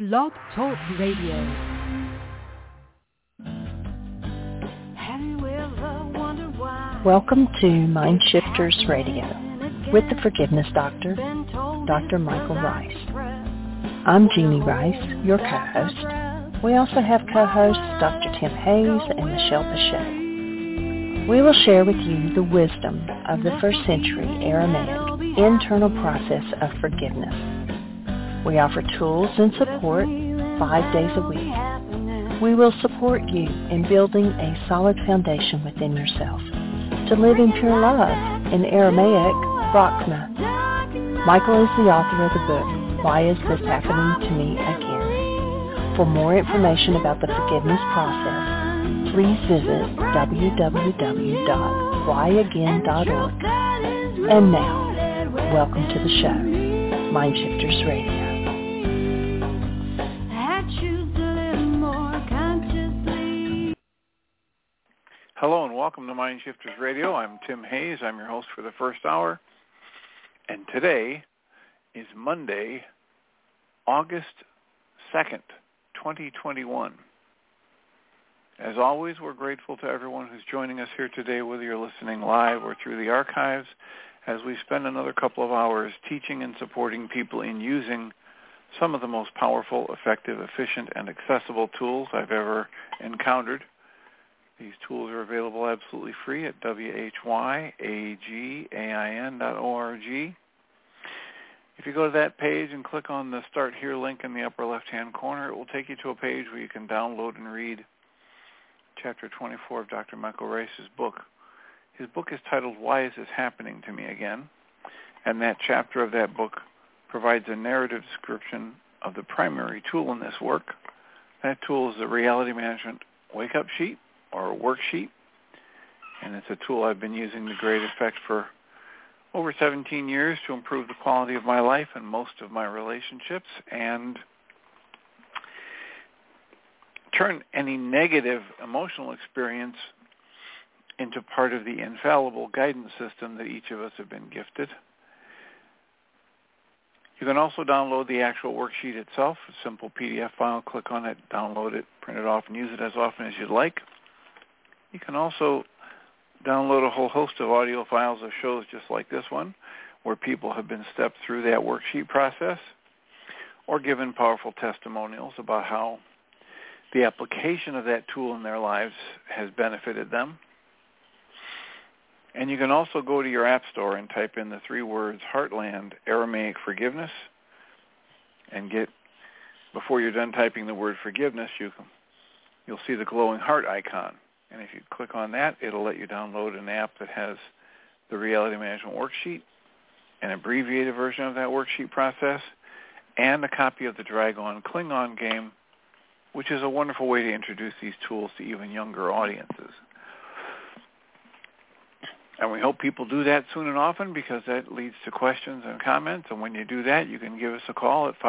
Blog Talk Radio. Welcome to Mind Shifters Radio with the Forgiveness Doctor, Dr. Michael Rice. I'm Jeannie Rice, your co-host. We also have co-hosts Dr. Tim Hayes and Michelle Bechet. We will share with you the wisdom of the first century Aramaic internal process of forgiveness. We offer tools and support 5 days a week. We will support you in building a solid foundation within yourself to live in pure love, in Aramaic, Rachma. Michael is the author of the book, Why Is This Happening to Me Again? For more information about the forgiveness process, please visit www.whyagain.org. And now, welcome to the show, Mind Shifters Radio. Hello and welcome to Mind Shifters Radio. I'm Tim Hayes. I'm your host for the first hour. And today is Monday, August 2nd, 2021. As always, we're grateful to everyone who's joining us here today, whether you're listening live or through the archives, as we spend another couple of hours teaching and supporting people in using some of the most powerful, effective, efficient, and accessible tools I've ever encountered. These tools are available absolutely free at whyagain.org. If you go to that page and click on the Start Here link in the upper left-hand corner, it will take you to a page where you can download and read Chapter 24 of Dr. Michael Rice's book. His book is titled, Why Is This Happening to Me Again? And that chapter of that book provides a narrative description of the primary tool in this work. That tool is the Reality Management Wake-Up Sheet, or a worksheet, and it's a tool I've been using to great effect for over 17 years to improve the quality of my life and most of my relationships, and turn any negative emotional experience into part of the infallible guidance system that each of us have been gifted. You can also download the actual worksheet itself, a simple PDF file. Click on it, download it, print it off, and use it as often as you'd like. You can also download a whole host of audio files of shows just like this one, where people have been stepped through that worksheet process or given powerful testimonials about how the application of that tool in their lives has benefited them. And you can also go to your app store and type in the 3 words Heartland Aramaic Forgiveness and get, before you're done typing the word forgiveness, you'll see the glowing heart icon. And if you click on that, it'll let you download an app that has the Reality Management Worksheet, an abbreviated version of that worksheet process, and a copy of the Dragon Klingon game, which is a wonderful way to introduce these tools to even younger audiences. And we hope people do that soon and often, because that leads to questions and comments. And when you do that, you can give us a call at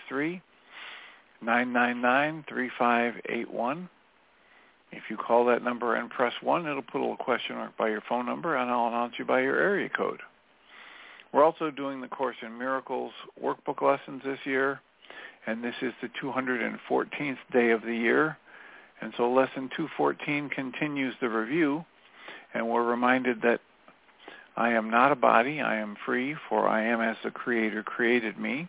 563-999-3581. If you call that number and press 1, it'll put a little question mark by your phone number, and I'll announce you by your area code. We're also doing the Course in Miracles workbook lessons this year, and this is the 214th day of the year. And so Lesson 214 continues the review, and we're reminded that I am not a body, I am free, for I am as the Creator created me.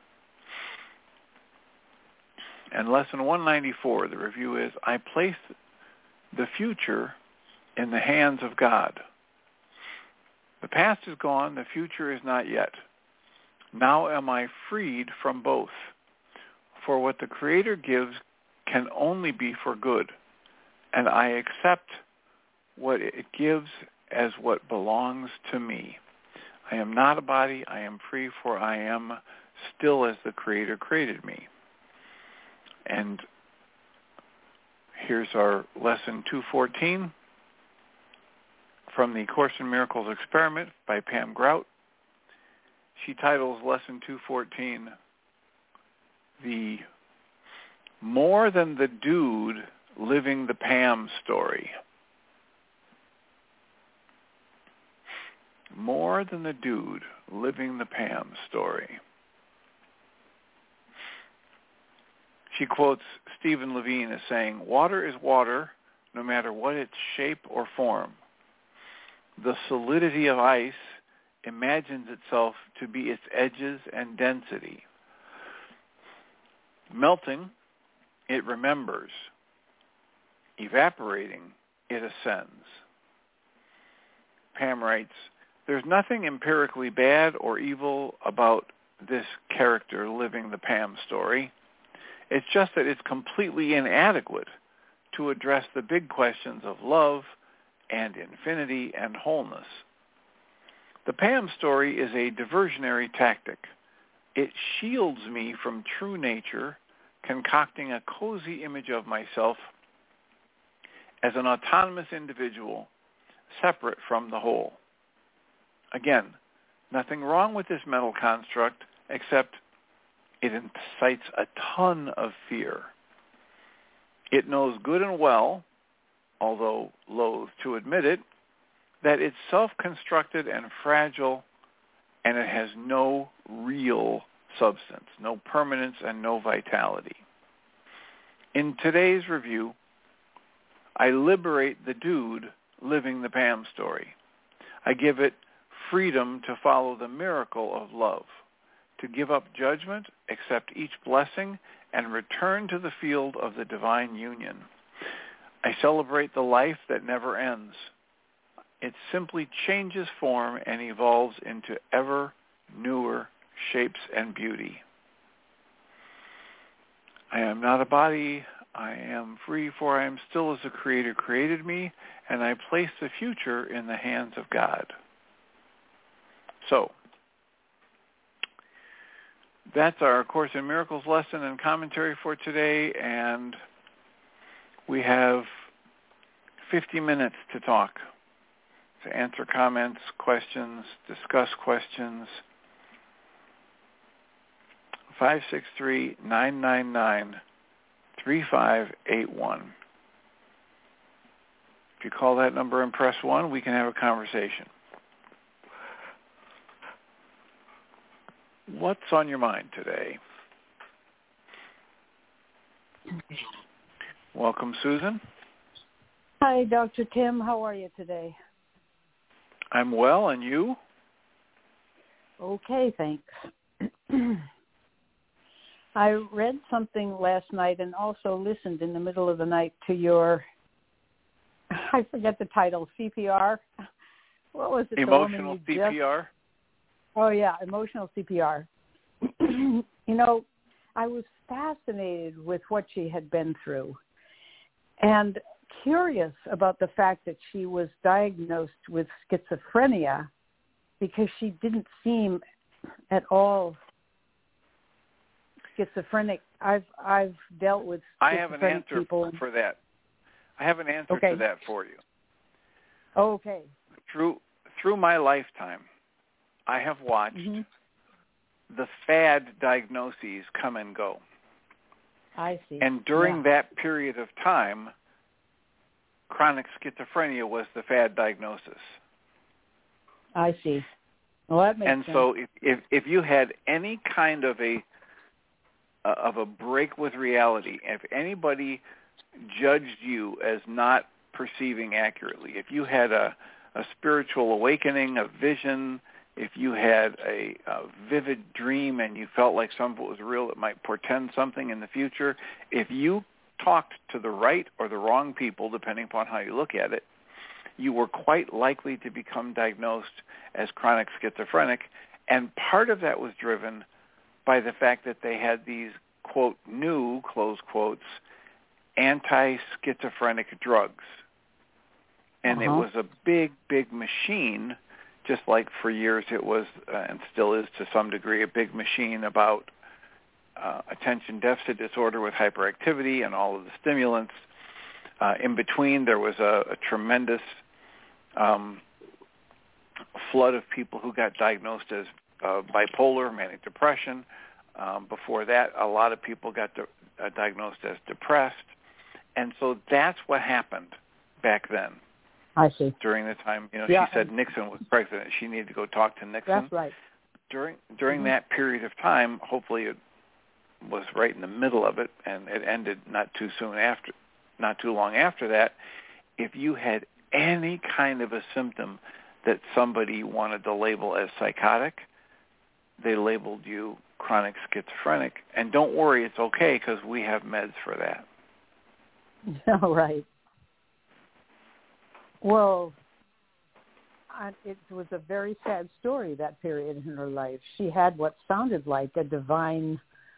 And Lesson 194, the review is, I place the future in the hands of God. The past is gone, the future is not yet. Now am I freed from both. For what the Creator gives can only be for good, and I accept what it gives as what belongs to me. I am not a body, I am free, for I am still as the Creator created me. And here's our Lesson 214 from the Course in Miracles Experiment by Pam Grout. She titles Lesson 214, The More Than the Dude Living the Pam Story. More than the dude living the Pam story. She quotes Stephen Levine as saying, "Water is water, no matter what its shape or form. The solidity of ice imagines itself to be its edges and density. Melting, it remembers. Evaporating, it ascends." Pam writes, "There's nothing empirically bad or evil about this character living the Pam story. It's just that it's completely inadequate to address the big questions of love and infinity and wholeness. The Pam story is a diversionary tactic. It shields me from true nature, concocting a cozy image of myself as an autonomous individual separate from the whole. Again, nothing wrong with this mental construct, except it incites a ton of fear. It knows good and well, although loath to admit it, that it's self-constructed and fragile, and it has no real substance, no permanence, and no vitality. In today's review, I liberate the dude living the Pam story. I give it freedom to follow the miracle of love, to give up judgment, accept each blessing, and return to the field of the divine union. I celebrate the life that never ends. It simply changes form and evolves into ever newer shapes and beauty. I am not a body. I am free, for I am still as the Creator created me, and I place the future in the hands of God. So, that's our Course in Miracles lesson and commentary for today, and we have 50 minutes to talk, to answer comments, questions, discuss questions. 563-999-3581. If you call that number and press 1, we can have a conversation. What's on your mind today? Welcome, Susan. Hi, Dr. Tim. How are you today? I'm well, and you? Okay, thanks. I read something last night and also listened in the middle of the night to your, I forget the title, CPR. What was it? Emotional CPR? Oh, yeah, emotional CPR. You know, I was fascinated with what she had been through and curious about the fact that she was diagnosed with schizophrenia because she didn't seem at all schizophrenic. I've dealt with schizophrenic I have an answer people. for that. I have an answer to that for you. Okay. Through my lifetime, I have watched the fad diagnoses come and go. I see. And during that period of time, chronic schizophrenia was the fad diagnosis. I see. Well, that makes sense. And so if you had any kind of a break with reality, if anybody judged you as not perceiving accurately, if you had a spiritual awakening, a vision, if you had a vivid dream and you felt like some of it was real, it might portend something in the future, if you talked to the right or the wrong people, depending upon how you look at it, you were quite likely to become diagnosed as chronic schizophrenic. And part of that was driven by the fact that they had these, quote, new, close quotes, anti-schizophrenic drugs. And it was a big, big machine, just like for years it was, and still is to some degree, a big machine about attention deficit disorder with hyperactivity and all of the stimulants. In between, there was a tremendous flood of people who got diagnosed as bipolar, manic depression. Before that, a lot of people got diagnosed as depressed. And so that's what happened back then. I see. During the time, she said Nixon was president. She needed to go talk to Nixon. That's right. During that period of time, hopefully it was right in the middle of it, and it ended not too long after that. If you had any kind of a symptom that somebody wanted to label as psychotic, they labeled you chronic schizophrenic. And don't worry, it's okay, because we have meds for that. All right. Well, it was a very sad story, that period in her life. She had what sounded like a divine,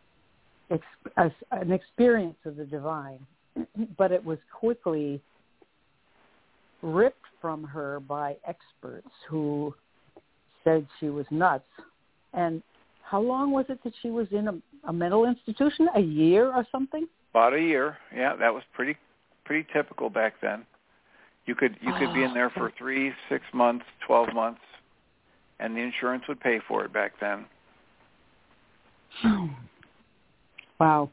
an experience of the divine, but it was quickly ripped from her by experts who said she was nuts. And how long was it that she was in a mental institution? A year or something? About a year. Yeah, that was pretty typical back then. You could be in there for 3, 6 months, 12 months, and the insurance would pay for it back then. Wow.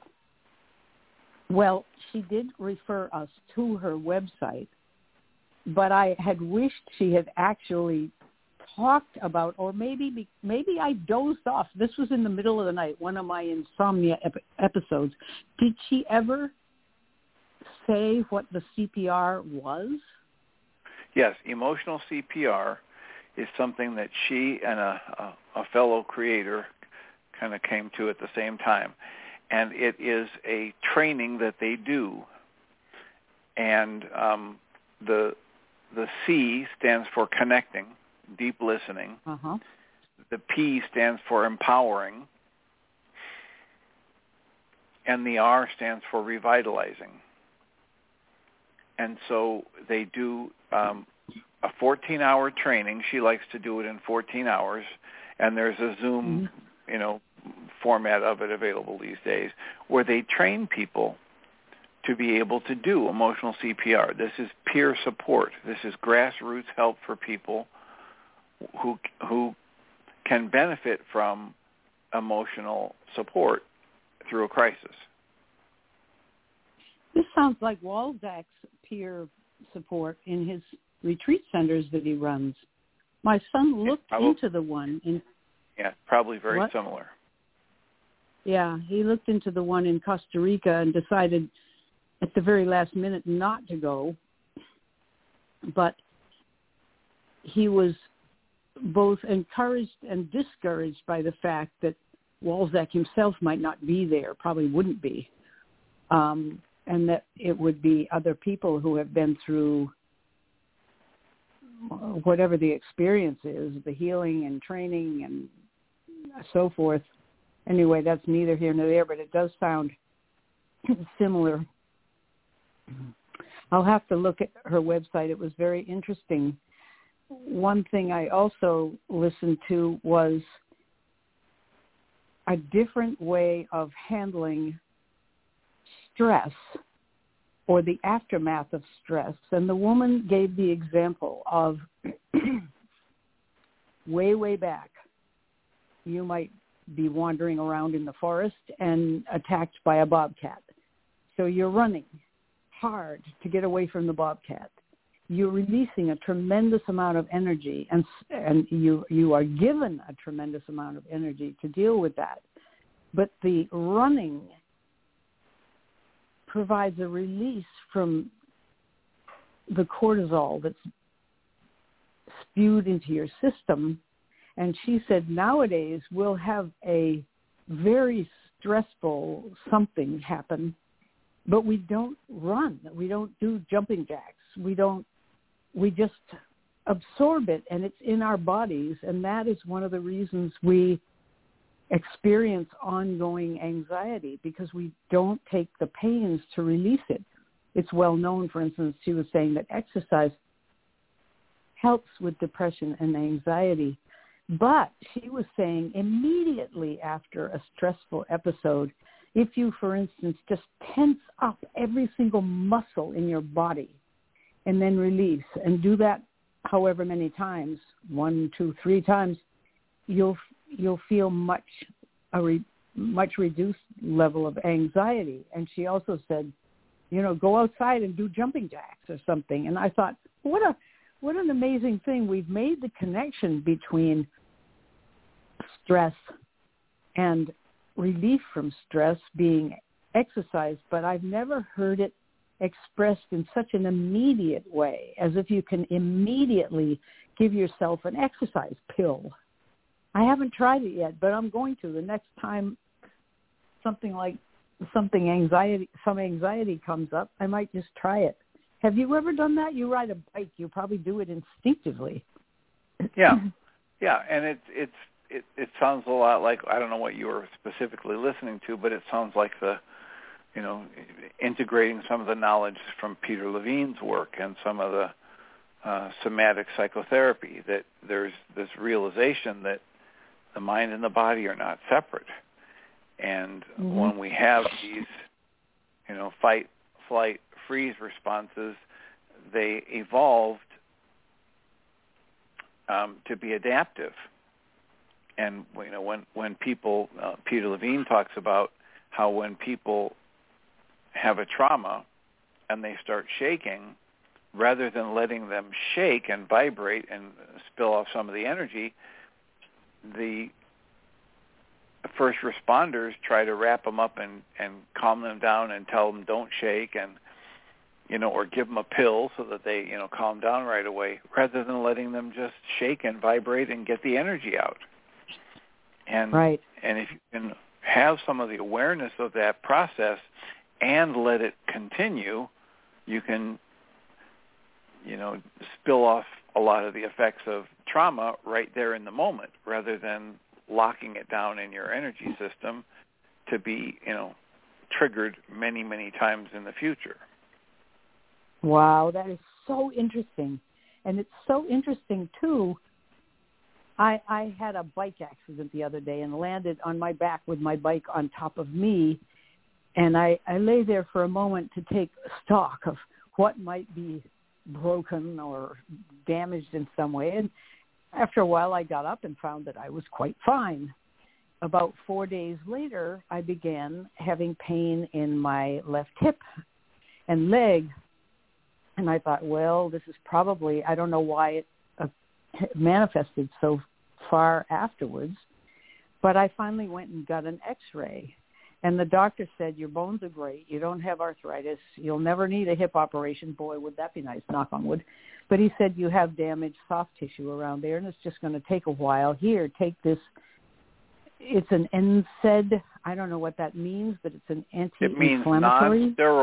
Well, she did refer us to her website, but I had wished she had actually talked about, or maybe I dozed off. This was in the middle of the night, one of my insomnia episodes. Did she ever say what the CPR was? Yes, emotional CPR is something that she and a fellow creator kind of came to at the same time. And it is a training that they do. And the C stands for connecting, deep listening. Uh-huh. The P stands for empowering. And the R stands for revitalizing. And so they do a 14-hour training. She likes to do it in 14 hours. And there's a Zoom, format of it available these days, where they train people to be able to do emotional CPR. This is peer support. This is grassroots help for people who can benefit from emotional support through a crisis. This sounds like Walzak's peer support in his retreat centers that he runs. My son looked into the one in... Yeah, probably very similar. Yeah, he looked into the one in Costa Rica and decided at the very last minute not to go. But he was both encouraged and discouraged by the fact that Walzak himself might not be there, probably wouldn't be, and that it would be other people who have been through whatever the experience is, the healing and training and so forth. Anyway, that's neither here nor there, but it does sound similar. I'll have to look at her website. It was very interesting. One thing I also listened to was a different way of handling stress or the aftermath of stress. And the woman gave the example of way back. You might be wandering around in the forest and attacked by a bobcat. So you're running hard to get away from the bobcat. You're releasing a tremendous amount of energy, and you are given a tremendous amount of energy to deal with that. But the running provides a release from the cortisol that's spewed into your system. And she said nowadays we'll have a very stressful something happen, but we don't run. We don't do jumping jacks. We just absorb it, and it's in our bodies. And that is one of the reasons we experience ongoing anxiety, because we don't take the pains to release it. It's well known, for instance, she was saying that exercise helps with depression and anxiety. But she was saying immediately after a stressful episode, if you, for instance, just tense up every single muscle in your body and then release, and do that however many times, 1, 2, 3 times, you'll feel much reduced level of anxiety. And she also said, go outside and do jumping jacks or something. And I thought, what an amazing thing. We've made the connection between stress and relief from stress being exercise, but I've never heard it expressed in such an immediate way, as if you can immediately give yourself an exercise pill. I haven't tried it yet, but I'm going to. The next time some anxiety comes up, I might just try it. Have you ever done that? You ride a bike, you probably do it instinctively. Yeah, and it sounds a lot like, I don't know what you were specifically listening to, but it sounds like integrating some of the knowledge from Peter Levine's work and some of the somatic psychotherapy, that there's this realization that the mind and the body are not separate. And when we have these, fight, flight, freeze responses, they evolved to be adaptive. And when people, Peter Levine talks about how when people have a trauma and they start shaking, rather than letting them shake and vibrate and spill off some of the energy, the first responders try to wrap them up and calm them down and tell them don't shake, and or give them a pill so that they calm down right away, rather than letting them just shake and vibrate and get the energy out. And right. And if you can have some of the awareness of that process and let it continue, you can spill off a lot of the effects of trauma right there in the moment, rather than locking it down in your energy system to be, triggered many, many times in the future. Wow, that is so interesting. And it's so interesting, too. I had a bike accident the other day and landed on my back with my bike on top of me. And I lay there for a moment to take stock of what might be broken or damaged in some way. And after a while, I got up and found that I was quite fine. About 4 days later, I began having pain in my left hip and leg. And I thought, well, this is probably, I don't know why it manifested so far afterwards, but I finally went and got an X-ray. And the doctor said, your bones are great. You don't have arthritis. You'll never need a hip operation. Boy, would that be nice, knock on wood. But he said, you have damaged soft tissue around there, and it's just going to take a while. Here, take this. It's an NSAID. I don't know what that means, but it's an anti-inflammatory.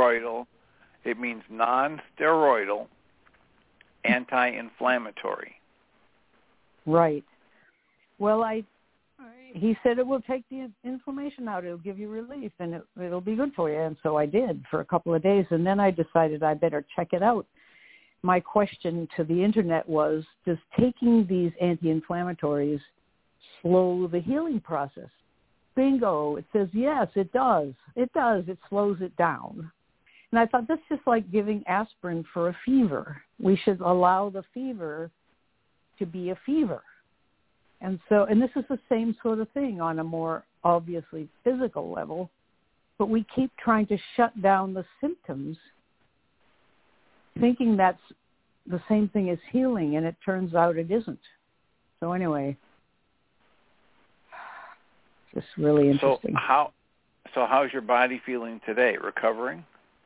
It means non-steroidal anti-inflammatory. Right. Well, he said it will take the inflammation out. It'll give you relief, and it'll be good for you. And so I did for a couple of days, and then I decided I better check it out. My question to the internet was, does taking these anti-inflammatories slow the healing process? Bingo. It says, yes, it does. It does. It slows it down. And I thought, that's just like giving aspirin for a fever. We should allow the fever to be a fever. And this is the same sort of thing on a more obviously physical level, but we keep trying to shut down the symptoms, thinking that's the same thing as healing, and it turns out it isn't. So anyway, just really interesting. So how's your body feeling today? Recovering?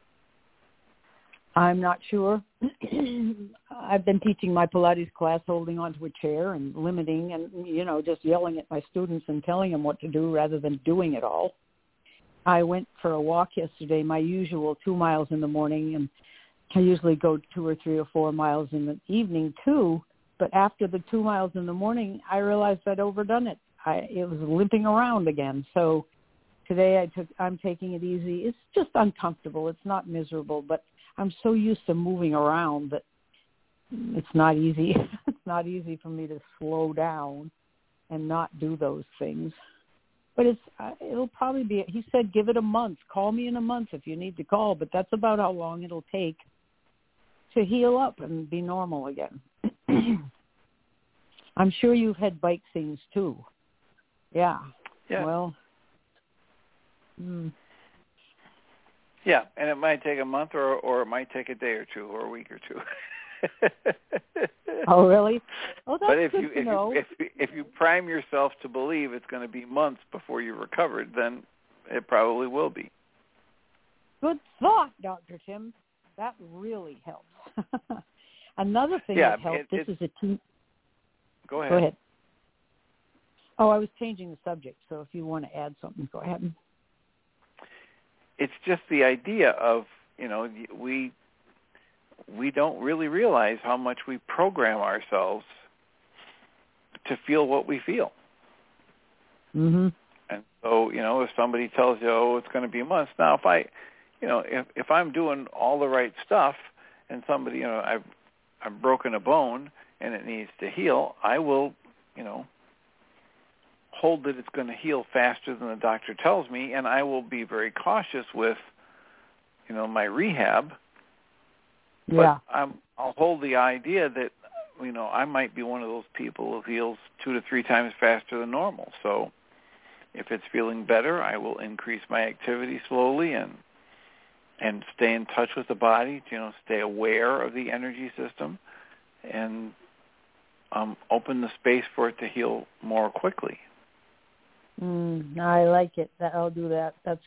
I'm not sure. I've been teaching my Pilates class holding onto a chair and limiting and, just yelling at my students and telling them what to do rather than doing it all. I went for a walk yesterday, my usual 2 miles in the morning, and I usually go 2 or 3 or 4 miles in the evening too. But after the 2 miles in the morning, I realized I'd overdone it. It was limping around again. So today I'm taking it easy. It's just uncomfortable. It's not miserable, but I'm so used to moving around that it's not easy. It's not easy for me to slow down and not do those things. But it'll probably be, he said, give it a month. Call me in a month if you need to call, but that's about how long it'll take to heal up and be normal again. I'm sure you've had bike things too. Yeah. Well. Yeah, and it might take a month or it might take a day or two or a week or two. Oh, really? Oh, that's but if good to know. if you prime yourself to believe it's going to be months before you're recovered, then it probably will be. Good thought, Dr. Tim. That really helps. Another thing that helped, this is a team. Go ahead. Go ahead. Oh, I was changing the subject, so if you want to add something, go ahead. It's just the idea of, we don't really realize how much we program ourselves to feel what we feel. Mm-hmm. And so, if somebody tells you, oh, it's going to be months, now if I'm doing all the right stuff and somebody, I've broken a bone and it needs to heal, I will, hold that it's going to heal faster than the doctor tells me, and I will be very cautious with, my rehab. Yeah. But I'll hold the idea that, I might be one of those people who heals 2 to 3 times faster than normal. So if it's feeling better, I will increase my activity slowly and stay in touch with the body, stay aware of the energy system and open the space for it to heal more quickly. I like it. I'll do that. That's,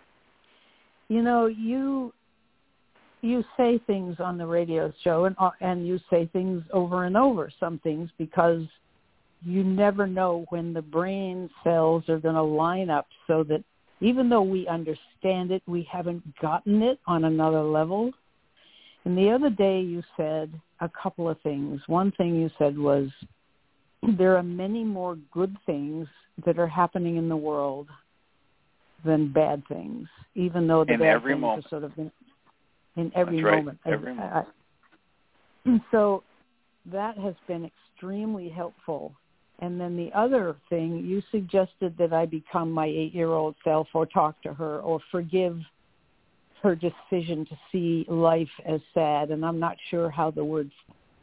you say things on the radio show and you say things over and over, some things, because you never know when the brain cells are going to line up so that even though we understand it, we haven't gotten it on another level. And the other day you said a couple of things. One thing you said was, there are many more good things that are happening in the world than bad things, even though the bad things are sort of in every moment. Every moment. So that has been extremely helpful. And then the other thing, you suggested that I become my 8-year-old self or talk to her or forgive her decision to see life as sad. And I'm not sure how the words,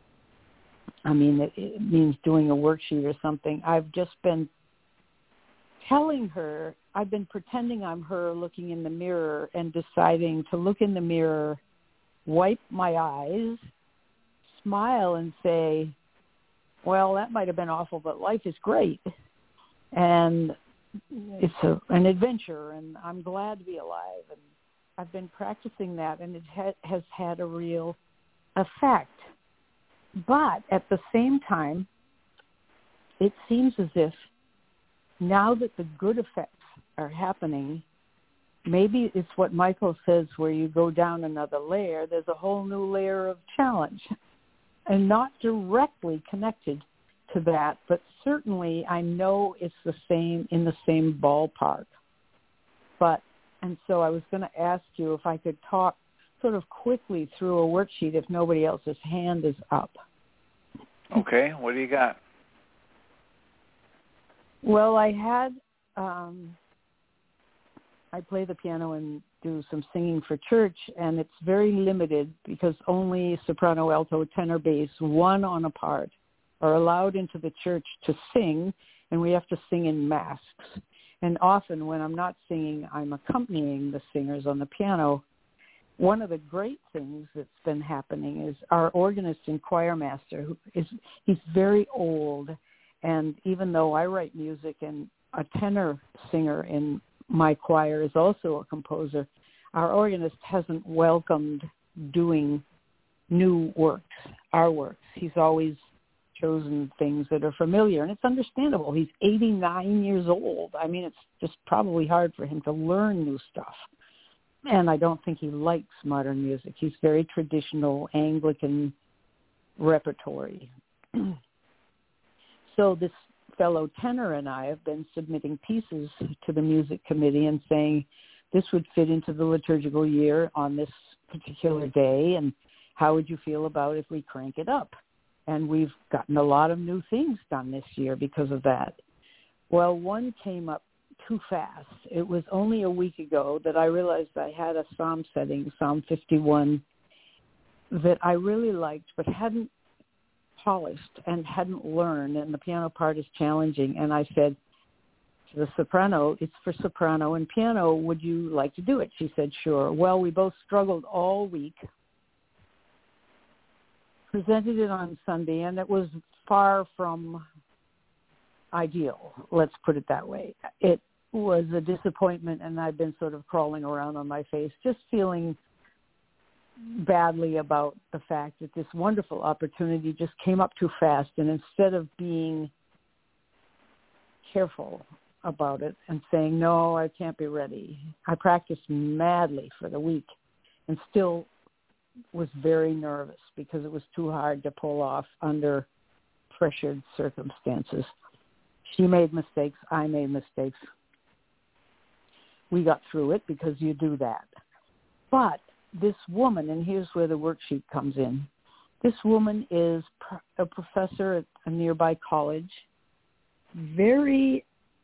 it means doing a worksheet or something. I've just been telling her, I've been pretending I'm her looking in the mirror and deciding to look in the mirror, wipe my eyes, smile and say, well, that might have been awful, but life is great. And it's an adventure, and I'm glad to be alive. And I've been practicing that, and it has had a real effect. But at the same time, it seems as if now that the good effects are happening, maybe it's what Michael says, where you go down another layer, there's a whole new layer of challenge. And not directly connected to that, but certainly I know it's in the same ballpark. And so I was going to ask you if I could talk sort of quickly through a worksheet if nobody else's hand is up. Okay, what do you got? Well, I had, I play the piano and do some singing for church, and it's very limited because only soprano, alto, tenor, bass, one on a part, are allowed into the church to sing, and we have to sing in masks. And often when I'm not singing, I'm accompanying the singers on the piano. One of the great things that's been happening is our organist and choir master, he's very old, and even though I write music and a tenor singer in my choir is also a composer, our organist hasn't welcomed doing new works, our works. He's always chosen things that are familiar, and it's understandable. He's 89 years old. It's just probably hard for him to learn new stuff. And I don't think he likes modern music. He's very traditional Anglican repertory. So this fellow tenor and I have been submitting pieces to the music committee and saying this would fit into the liturgical year on this particular day, and how would you feel about if we crank it up? And we've gotten a lot of new things done this year because of that. Well, one came up too fast. It was only a week ago that I realized I had a psalm setting, Psalm 51, that I really liked but hadn't polished and hadn't learned, and the piano part is challenging. And I said to the soprano, it's for soprano and piano, would you like to do it? She said, sure. Well, we both struggled all week presented it on Sunday, and it was far from ideal. Let's put it that way. It was a disappointment, and I've been sort of crawling around on my face, just feeling badly about the fact that this wonderful opportunity just came up too fast, and instead of being careful about it and saying, no, I can't be ready, I practiced madly for the week and still was very nervous because it was too hard to pull off under pressured circumstances. She made mistakes. I made mistakes. We got through it because you do that. But this woman, and here's where the worksheet comes in, this woman is a professor at a nearby college, very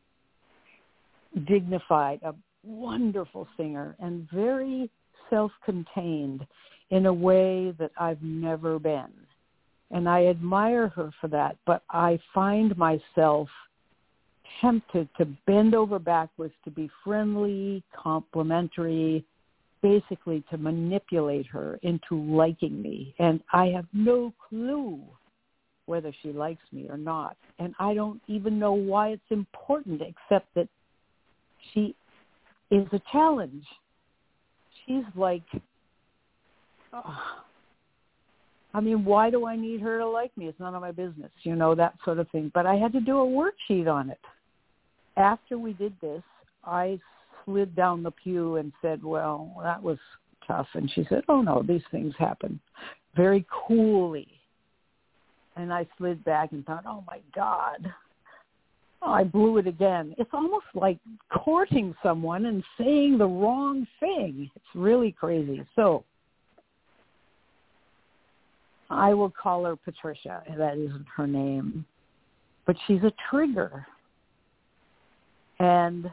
dignified, a wonderful singer, and very self-contained in a way that I've never been. And I admire her for that, but I find myself tempted to bend over backwards to be friendly, complimentary, basically to manipulate her into liking me. And I have no clue whether she likes me or not. And I don't even know why it's important, except that she is a challenge. She's like, I mean, why do I need her to like me? It's none of my business, you know, that sort of thing. But I had to do a worksheet on it. After we did this, I slid down the pew and said, well, that was tough. And she said, oh, no, these things happen, very coolly. And I slid back and thought, oh, my God. Oh, I blew it again. It's almost like courting someone and saying the wrong thing. It's really crazy. So I will call her Patricia. That isn't her name. But she's a trigger. And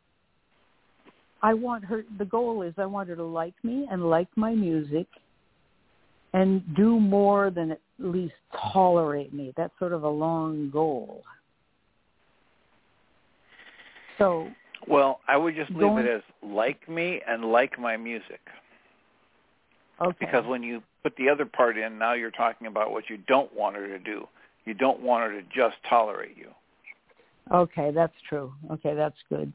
I want her, the goal is I want her to like me and like my music and do more than at least tolerate me. That's sort of a long goal. So, well, I would just leave it as like me and like my music. Okay. Because when you put the other part in, now you're talking about what you don't want her to do. You don't want her to just tolerate you. Okay, that's true. Okay, that's good.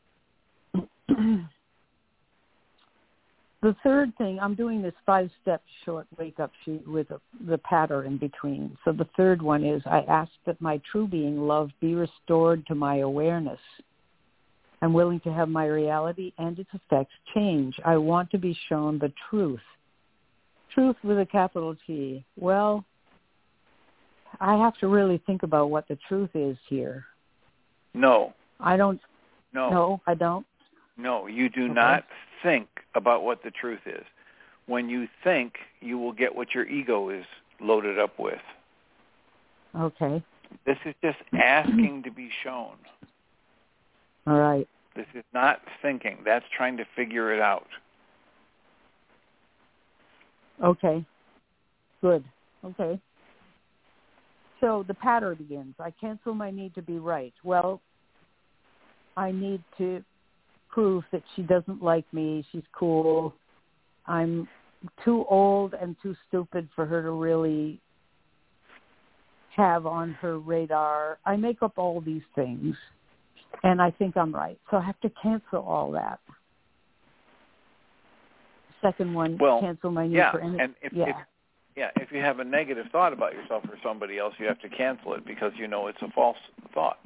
The third thing, I'm doing this 5-step short wake-up sheet with the pattern in between. So the third one is, I ask that my true being love be restored to my awareness. I'm willing to have my reality and its effects change. I want to be shown the truth. Truth with a capital T. Well, I have to really think about what the truth is here. No. I don't. No. No, I don't. No, you do not think about what the truth is. When you think, you will get what your ego is loaded up with. Okay. This is just asking to be shown. All right. This is not thinking. That's trying to figure it out. Okay. Good. Okay. So the pattern begins. I cancel my need to be right. Well, I need to prove that she doesn't like me. She's cool. I'm too old and too stupid for her to really have on her radar. I make up all these things, and I think I'm right. So I have to cancel all that. Second one, cancel my need for any. And if you have a negative thought about yourself or somebody else, you have to cancel it because you know it's a false thought.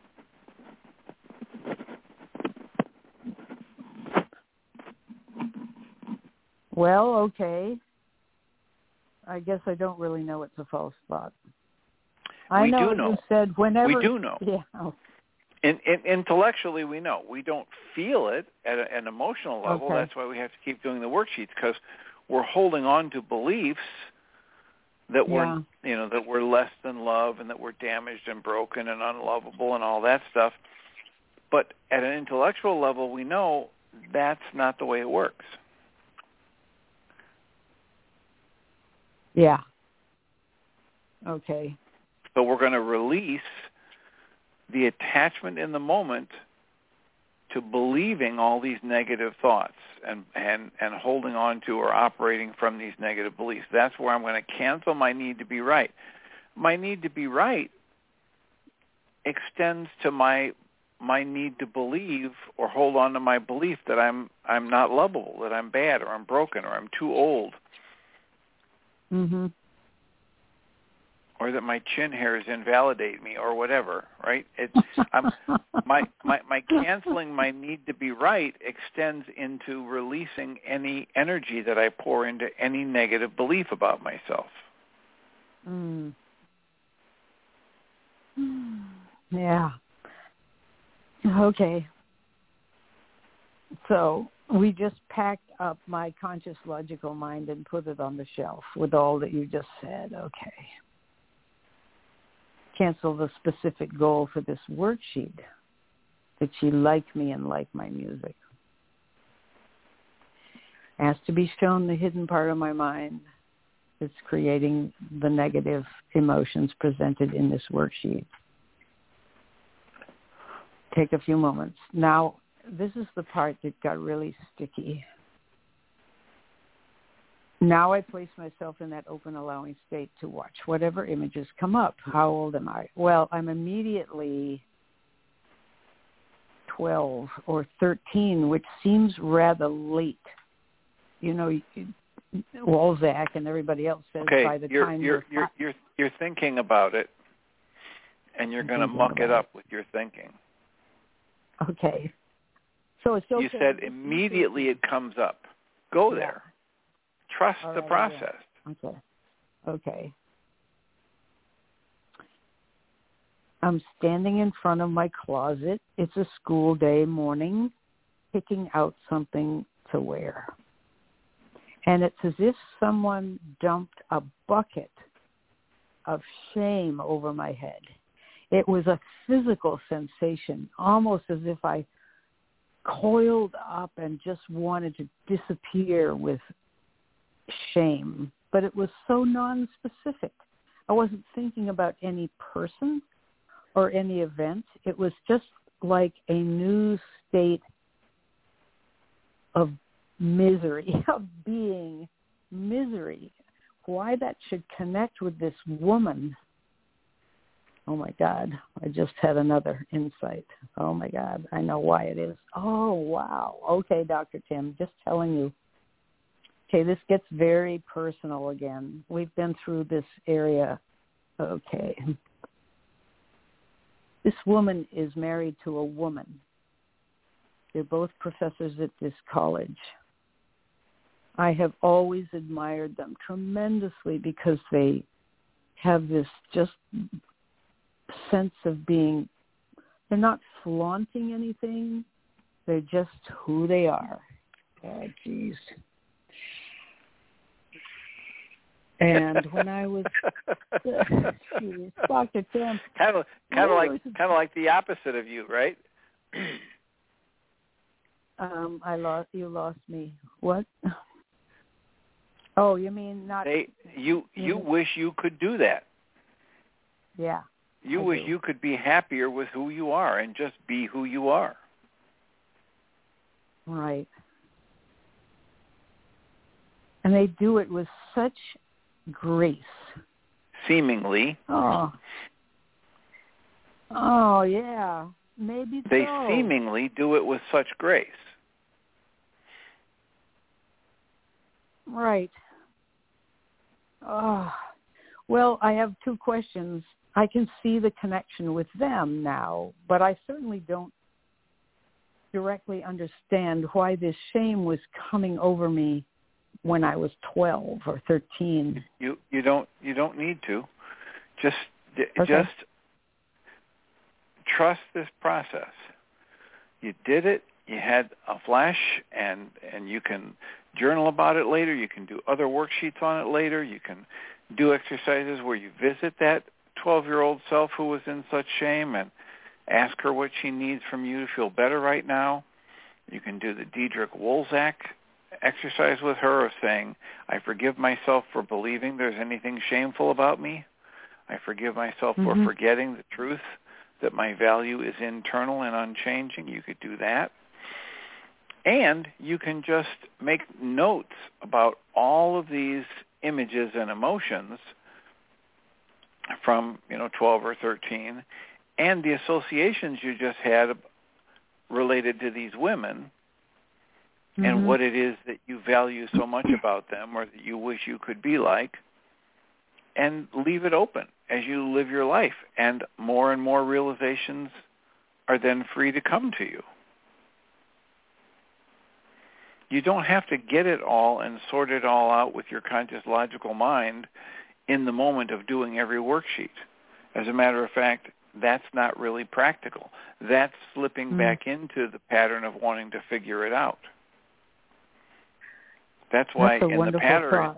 Well, okay. I guess I don't really know it's a false thought. I we know do know. You said whenever. We do know. Yeah. Oh. Intellectually, we know. We don't feel it at an emotional level. Okay. That's why we have to keep doing the worksheets, because we're holding on to beliefs that we're less than love and that we're damaged and broken and unlovable and all that stuff. But at an intellectual level, we know that's not the way it works. Yeah. Okay. So we're going to release the attachment in the moment to believing all these negative thoughts and holding on to or operating from these negative beliefs. That's where I'm going to cancel my need to be right. My need to be right extends to my need to believe or hold on to my belief that I'm not lovable, that I'm bad, or I'm broken, or I'm too old, or that my chin hairs invalidate me, or whatever. Right? My canceling my need to be right extends into releasing any energy that I pour into any negative belief about myself. Yeah. Okay. So we just packed up my conscious logical mind and put it on the shelf with all that you just said. Okay. Cancel the specific goal for this worksheet, that she like me and like my music. Ask to be shown the hidden part of my mind that's creating the negative emotions presented in this worksheet. Take a few moments. Now, this is the part that got really sticky. Now I place myself in that open, allowing state to watch whatever images come up. How old am I? Well, I'm immediately 12 or 13, which seems rather late. You know, Walzak and everybody else says by the time you're thinking about it, and you're going to muck it up with your thinking. Okay. So it's okay. You said immediately it comes up. Go there. Trust the process. Yeah. Okay. I'm standing in front of my closet. It's a school day morning, picking out something to wear. And it's as if someone dumped a bucket of shame over my head. It was a physical sensation, almost as if I coiled up and just wanted to disappear with shame. But it was so non-specific. I wasn't thinking about any person or any event. It was just like a new state of misery, of being misery. Why that should connect with this woman. Oh, my God, I just had another insight. Oh, my God, I know why it is. Oh, wow. Okay, Dr. Tim, just telling you. Okay, this gets very personal again. We've been through this area. Okay. This woman is married to a woman. They're both professors at this college. I have always admired them tremendously because they have this just sense of being, they're not flaunting anything. They're just who they are. Oh, geez. And when I was, geez, Dr. Tim, kind of like the opposite of you, right? You lost me. What? Oh, you mean not? You wish you could do that. Yeah. You wish you could be happier with who you are and just be who you are. Right. And they do it with such grace. Seemingly. Oh, yeah. Maybe they so. Seemingly do it with such grace. Right. Oh. Well, I have two questions. I can see the connection with them now, but I certainly don't directly understand why this shame was coming over me when I was 12 or 13. You don't need to. Just trust this process. You did it. You had a flash, and you can journal about it later. You can do other worksheets on it later. You can do exercises where you visit that 12-year-old self who was in such shame and ask her what she needs from you to feel better right now. You can do the Diedrich Wolzak exercise with her of saying, I forgive myself for believing there's anything shameful about me. I forgive myself for forgetting the truth that my value is internal and unchanging. You could do that. And you can just make notes about all of these images and emotions from, 12 or 13, and the associations you just had related to these women, and what it is that you value so much about them or that you wish you could be like, and leave it open as you live your life. And more realizations are then free to come to you. You don't have to get it all and sort it all out with your conscious logical mind in the moment of doing every worksheet. As a matter of fact, that's not really practical. That's slipping back into the pattern of wanting to figure it out. That's why in the pattern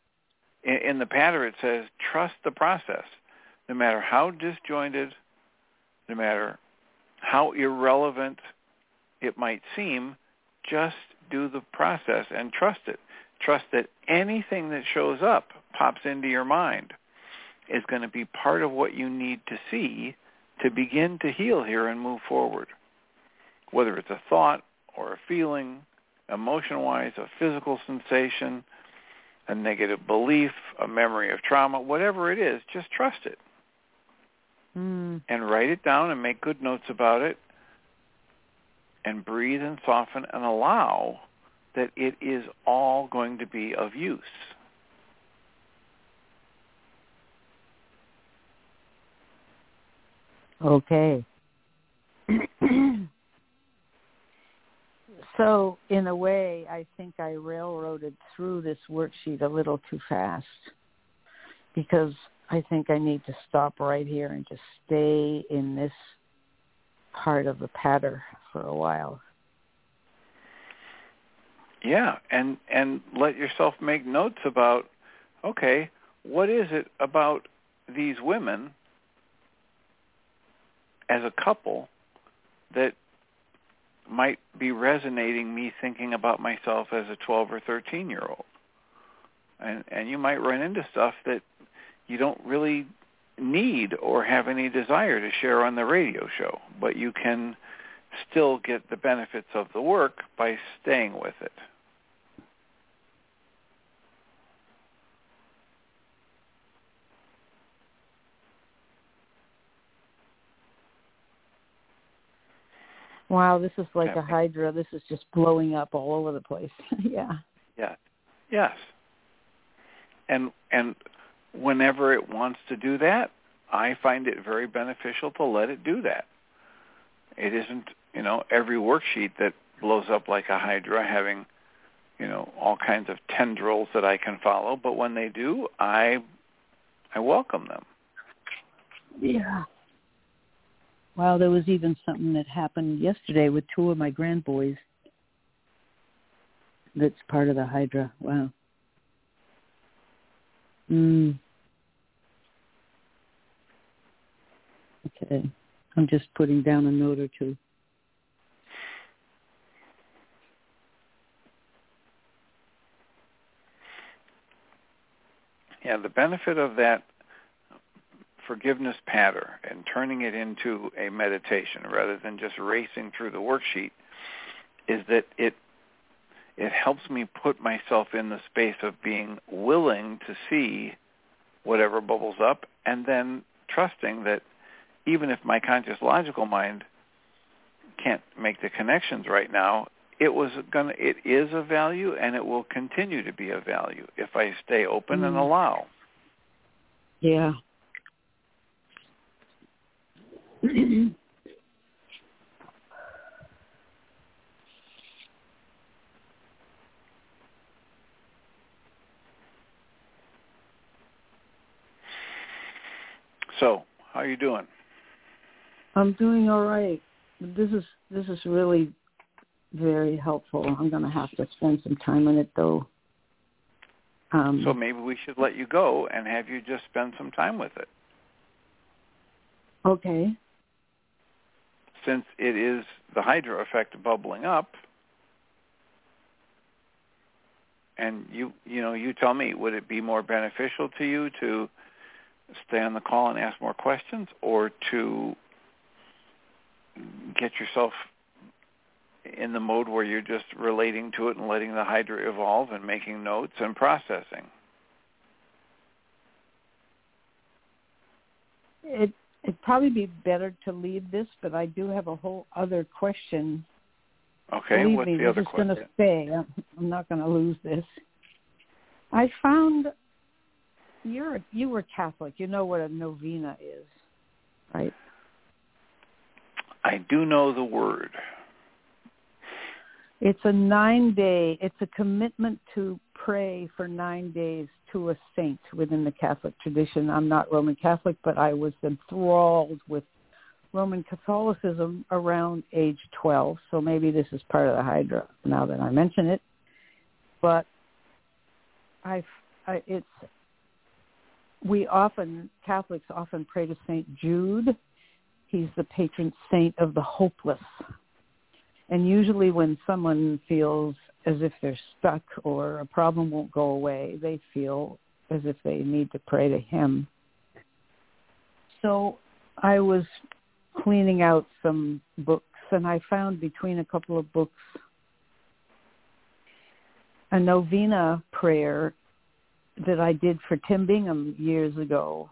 it says, trust the process. No matter how disjointed, no matter how irrelevant it might seem, just do the process and trust it. Trust that anything that shows up, pops into your mind, is going to be part of what you need to see to begin to heal here and move forward. Whether it's a thought or a feeling, emotion-wise, a physical sensation, a negative belief, a memory of trauma, whatever it is, just trust it. And write it down and make good notes about it, and breathe and soften and allow that it is all going to be of use. Okay. So, in a way, I think I railroaded through this worksheet a little too fast, because I think I need to stop right here and just stay in this part of the pattern for a while. Yeah, and let yourself make notes about, okay, what is it about these women as a couple that might be resonating me thinking about myself as a 12 or 13-year-old. And you might run into stuff that you don't really need or have any desire to share on the radio show, but you can still get the benefits of the work by staying with it. Wow, this is like a hydra. This is just blowing up all over the place. Yeah. Yeah. Yes. And whenever it wants to do that, I find it very beneficial to let it do that. It isn't, every worksheet that blows up like a hydra having, all kinds of tendrils that I can follow, but when they do, I welcome them. Yeah. Wow, there was even something that happened yesterday with two of my grandboys that's part of the hydra. Wow. Okay. I'm just putting down a note or two. Yeah, the benefit of that forgiveness pattern and turning it into a meditation rather than just racing through the worksheet is that it helps me put myself in the space of being willing to see whatever bubbles up, and then trusting that even if my conscious logical mind can't make the connections right now, it is of value, and it will continue to be of value if I stay open and allow. Yeah. So, how are you doing? I'm doing all right. This is really very helpful. I'm going to have to spend some time on it, though. So maybe we should let you go and have you just spend some time with it. Okay. Since it is the hydra effect bubbling up, and you tell me, would it be more beneficial to you to stay on the call and ask more questions, or to get yourself in the mode where you're just relating to it and letting the hydra evolve and making notes and processing? It'd probably be better to leave this, but I do have a whole other question. Okay, Believe what's me, the other this is question? going to stay. I'm not going to lose this. I found you were Catholic. You know what a novena is, right? I do know the word. It's a 9-day, it's a commitment to pray for 9 days to a saint within the Catholic tradition. I'm not Roman Catholic, but I was enthralled with Roman Catholicism around age 12, so maybe this is part of the Hydra now that I mention it. But Catholics often pray to St. Jude. He's the patron saint of the hopeless. And usually when someone feels as if they're stuck or a problem won't go away, they feel as if they need to pray to him. So I was cleaning out some books, and I found between a couple of books a novena prayer that I did for Tim Bingham years ago.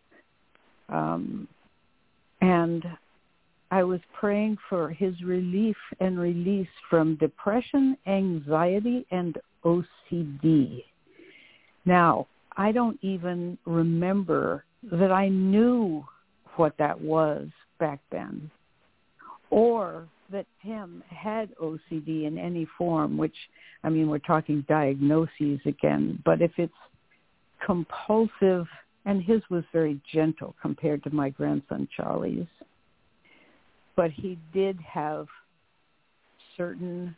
And I was praying for his relief and release from depression, anxiety, and OCD. Now, I don't even remember that I knew what that was back then, or that Tim had OCD in any form, which, I mean, we're talking diagnoses again, but if it's compulsive, and his was very gentle compared to my grandson Charlie's, but he did have certain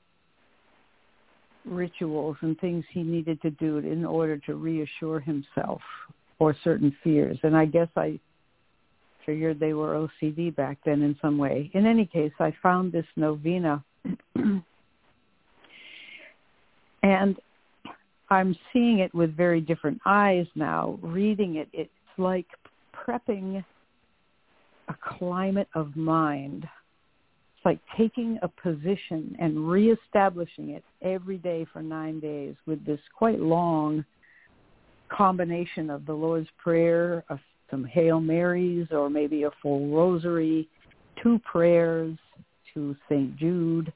rituals and things he needed to do in order to reassure himself, or certain fears. And I guess I figured they were OCD back then in some way. In any case, I found this novena, and I'm seeing it with very different eyes now. Reading it, it's like prepping a climate of mind. It's like taking a position and reestablishing it every day for 9 days with this quite long combination of the Lord's Prayer, some Hail Marys, or maybe a full rosary, 2 prayers to St. Jude.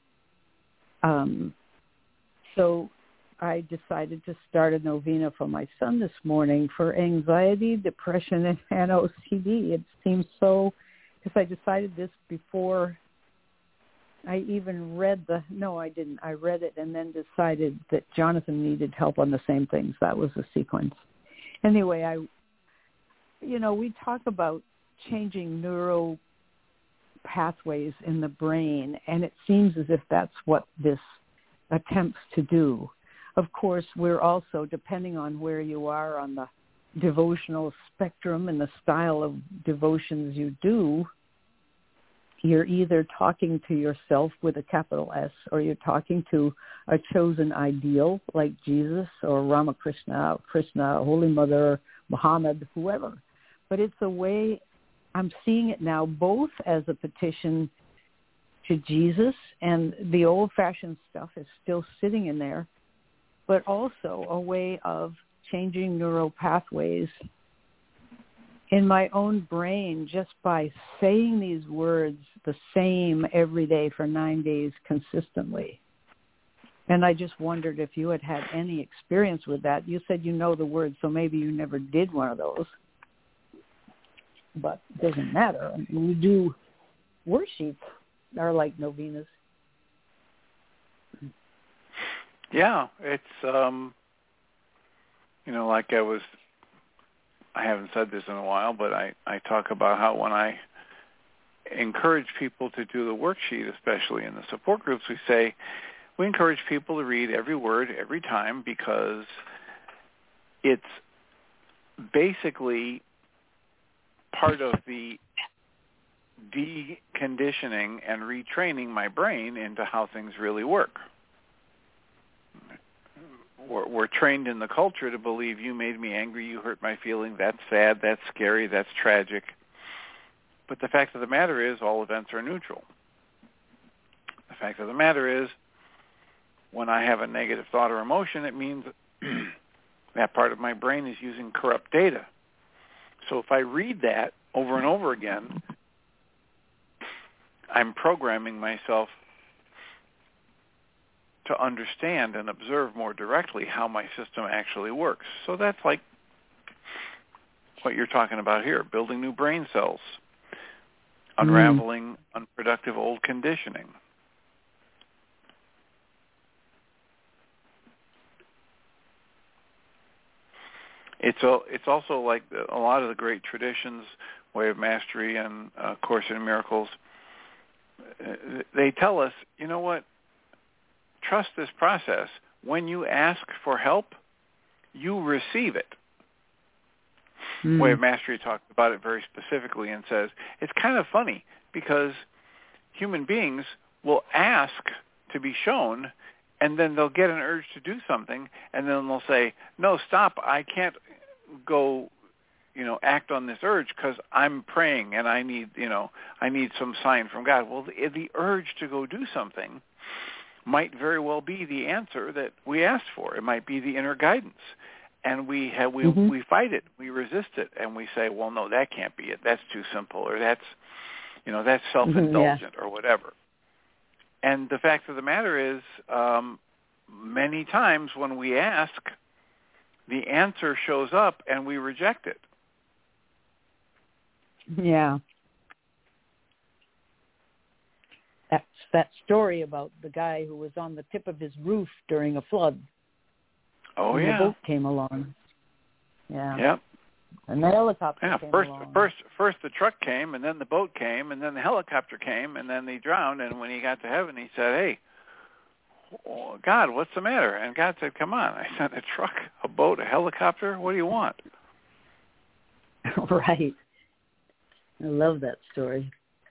So I decided to start a novena for my son this morning for anxiety, depression, and OCD. It seems so, because I decided this before I even read I didn't. I read it and then decided that Jonathan needed help on the same things. That was the sequence. Anyway, we talk about changing neural pathways in the brain, and it seems as if that's what this attempts to do. Of course, we're also, depending on where you are on the devotional spectrum and the style of devotions you do, you're either talking to yourself with a capital S, or you're talking to a chosen ideal like Jesus or Ramakrishna, Krishna, Holy Mother, Muhammad, whoever. But it's a way, I'm seeing it now both as a petition to Jesus, and the old-fashioned stuff is still sitting in there, but also a way of changing neural pathways in my own brain just by saying these words the same every day for 9 days consistently. And I just wondered if you had any experience with that. You said you know the words, so maybe you never did one of those. But it doesn't matter. I mean, we do worksheets are like novenas. Yeah, it's, like I haven't said this in a while, but I talk about how when I encourage people to do the worksheet, especially in the support groups, we encourage people to read every word every time, because it's basically part of the deconditioning and retraining my brain into how things really work. We're trained in the culture to believe you made me angry, you hurt my feeling, that's sad, that's scary, that's tragic. But the fact of the matter is all events are neutral. The fact of the matter is, when I have a negative thought or emotion, it means that part of my brain is using corrupt data. So if I read that over and over again, I'm programming myself to understand and observe more directly how my system actually works. So that's like what you're talking about here, building new brain cells, unraveling unproductive old conditioning. It's also like a lot of the great traditions, Way of Mastery and Course in Miracles, they tell us, you know what, trust this process. When you ask for help, you receive it. Way of Mastery talks about it very specifically and says, it's kind of funny because human beings will ask to be shown, and then they'll get an urge to do something, and then they'll say, no, stop, I can't go, act on this urge because I'm praying and I need some sign from God. Well, the urge to go do something might very well be the answer that we asked for. It might be the inner guidance. And we fight it, we resist it, and we say, well, no, that can't be it. That's too simple, or that's self-indulgent, or whatever. And the fact of the matter is, many times when we ask, the answer shows up and we reject it. Yeah. That's that story about the guy who was on the tip of his roof during a flood. Oh, and yeah. The boat came along. Yeah. Yep. And the helicopter came along. First the truck came, and then the boat came, and then the helicopter came, and then they drowned. And when he got to heaven, he said, hey, God, what's the matter? And God said, come on, I sent a truck, a boat, a helicopter. What do you want? Right. I love that story.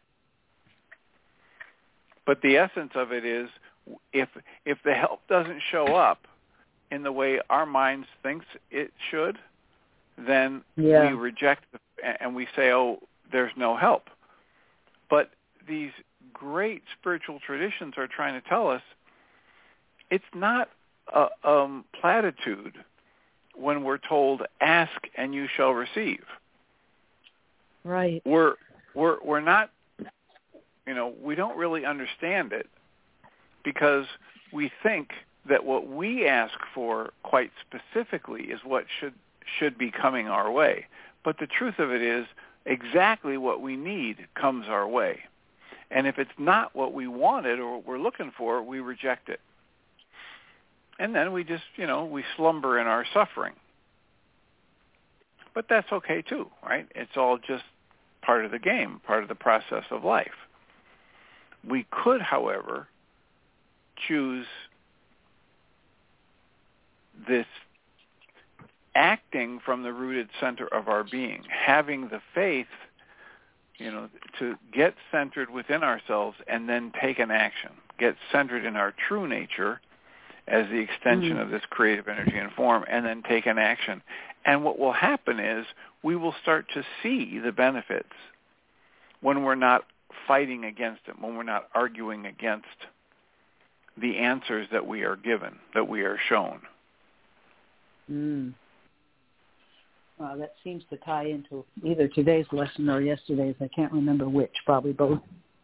But the essence of it is, if the help doesn't show up in the way our minds thinks it should, then we reject and we say, oh, there's no help. But these great spiritual traditions are trying to tell us it's not a platitude when we're told, ask and you shall receive. Right. We're not, we don't really understand it because we think that what we ask for quite specifically is what should be coming our way. But the truth of it is exactly what we need comes our way. And if it's not what we wanted or what we're looking for, we reject it. And then we just, we slumber in our suffering. But that's okay too, right? It's all just part of the game, part of the process of life. We could, however, choose this acting from the rooted center of our being, having the faith, to get centered within ourselves and then take an action, get centered in our true nature as the extension of this creative energy and form, and then take an action. And what will happen is we will start to see the benefits when we're not fighting against it, when we're not arguing against the answers that we are given, that we are shown. Well, that seems to tie into either today's lesson or yesterday's. I can't remember which, probably both.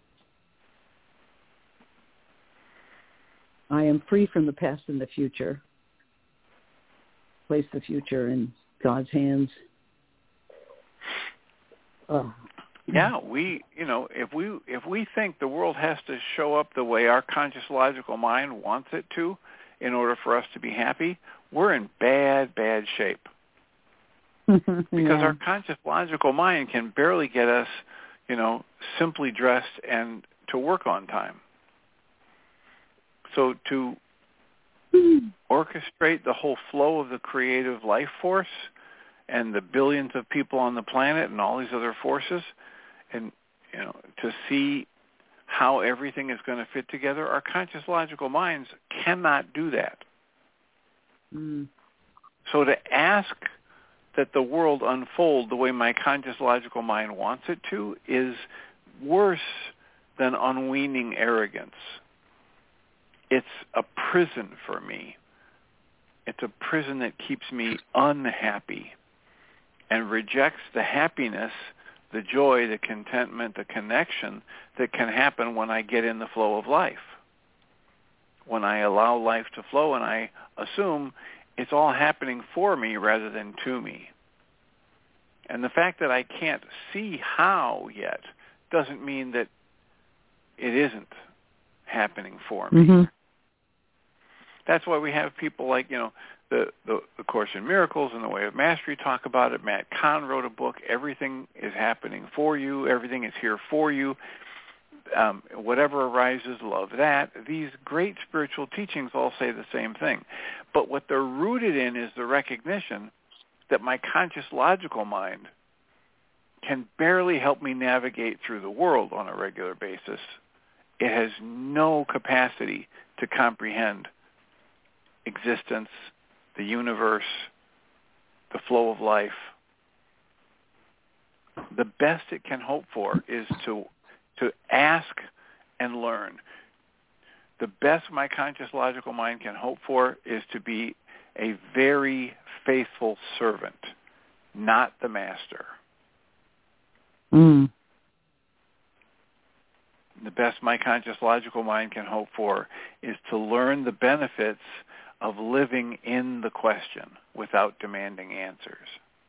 I am free from the past and the future. Place the future in God's hands. Yeah, if we think the world has to show up the way our conscious logical mind wants it to in order for us to be happy, we're in bad shape. Because our conscious logical mind can barely get us, simply dressed and to work on time. So to orchestrate the whole flow of the creative life force and the billions of people on the planet and all these other forces, and to see how everything is going to fit together, our conscious logical minds cannot do that. So to ask that the world unfold the way my conscious logical mind wants it to is worse than unweaning arrogance. it's a prison for me. It's a prison that keeps me unhappy and rejects the happiness, the joy, the contentment, the connection that can happen when I get in the flow of life. When I allow life to flow and I assume it's all happening for me rather than to me. And the fact that I can't see how yet doesn't mean that it isn't happening for me. Mm-hmm. That's why we have people like, the Course in Miracles and the Way of Mastery talk about it. Matt Kahn wrote a book, Everything is Happening for You. Everything is here for you. Whatever arises, love that. These great spiritual teachings all say the same thing. But what they're rooted in is the recognition that my conscious logical mind can barely help me navigate through the world on a regular basis. It has no capacity to comprehend existence, the universe, the flow of life. The best it can hope for is to ask and learn. The best my conscious logical mind can hope for is to be a very faithful servant, not the master. Mm. The best my conscious logical mind can hope for is to learn the benefits of living in the question without demanding answers.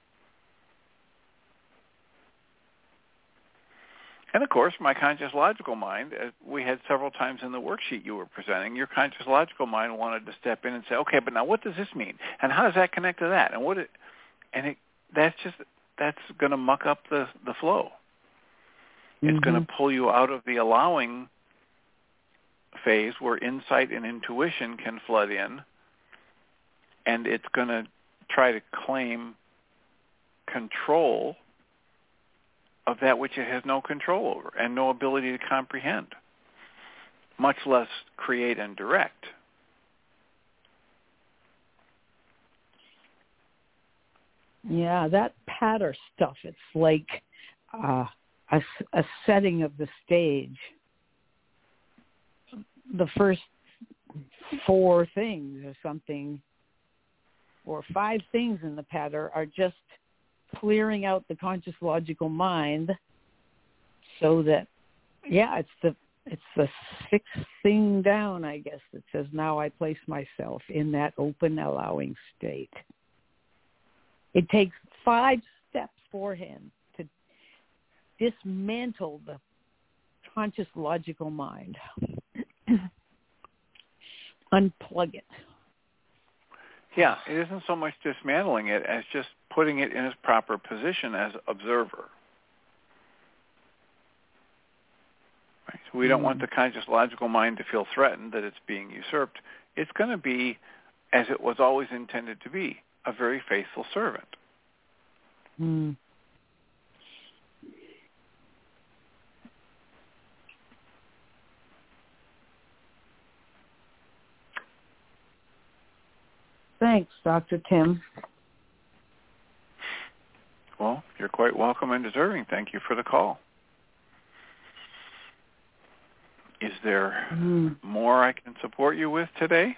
And of course, my conscious logical mind, as we had several times in the worksheet you were presenting, your conscious logical mind wanted to step in and say, okay, but now what does this mean? And how does that connect to that? And that's going to muck up the flow. It's going to pull you out of the allowing phase where insight and intuition can flood in, and it's going to try to claim control of that which it has no control over and no ability to comprehend, much less create and direct. Yeah, that patter stuff, it's like a setting of the stage. The first 4 things or something, or 5 things in the patter are just clearing out the conscious logical mind so that, it's the 6th thing down, I guess, that says, now I place myself in that open, allowing state. It takes 5 steps for him to dismantle the conscious logical mind. Unplug it. Yeah, it isn't so much dismantling it as just putting it in its proper position as observer. Right? So we don't want the conscious logical mind to feel threatened that it's being usurped. It's going to be, as it was always intended to be, a very faithful servant. Mm. Thanks, Dr. Tim. Well, you're quite welcome and deserving. Thank you for the call. Is there more I can support you with today?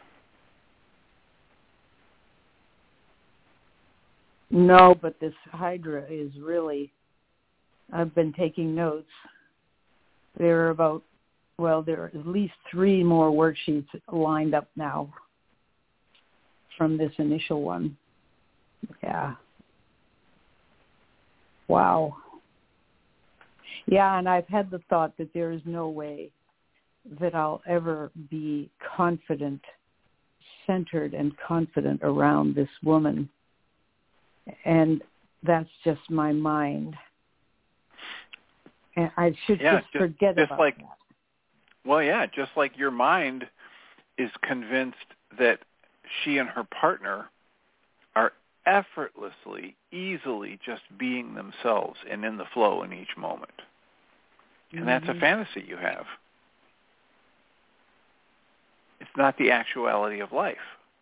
No, but this Hydra is really, I've been taking notes. There are at least 3 more worksheets lined up now from this initial one. Yeah. Wow. Yeah, and I've had the thought that there is no way that I'll ever be confident, centered and confident around this woman. And that's just my mind. And I should just forget about that. Well, yeah, just like your mind is convinced that she and her partner are effortlessly, easily just being themselves and in the flow in each moment. And that's a fantasy you have. It's not the actuality of life.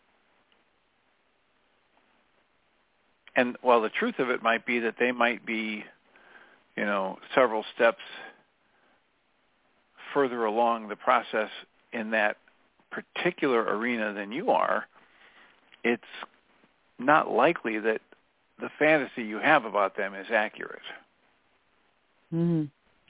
And while the truth of it might be that they might be, several steps further along the process in that particular arena than you are, it's not likely that the fantasy you have about them is accurate. Mm-hmm.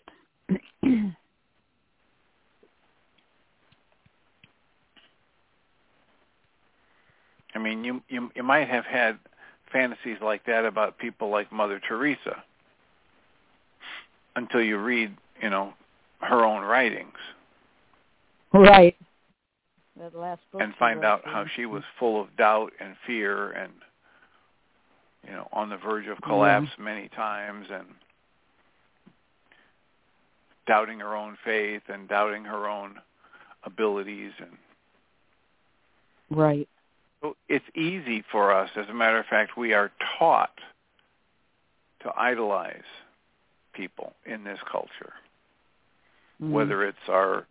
I mean, you might have had fantasies like that about people like Mother Teresa until you read, her own writings. Right. That last book. And find out how she was full of doubt and fear and, on the verge of collapse many times and doubting her own faith and doubting her own abilities. Right. So it's easy for us. As a matter of fact, we are taught to idolize people in this culture, whether it's our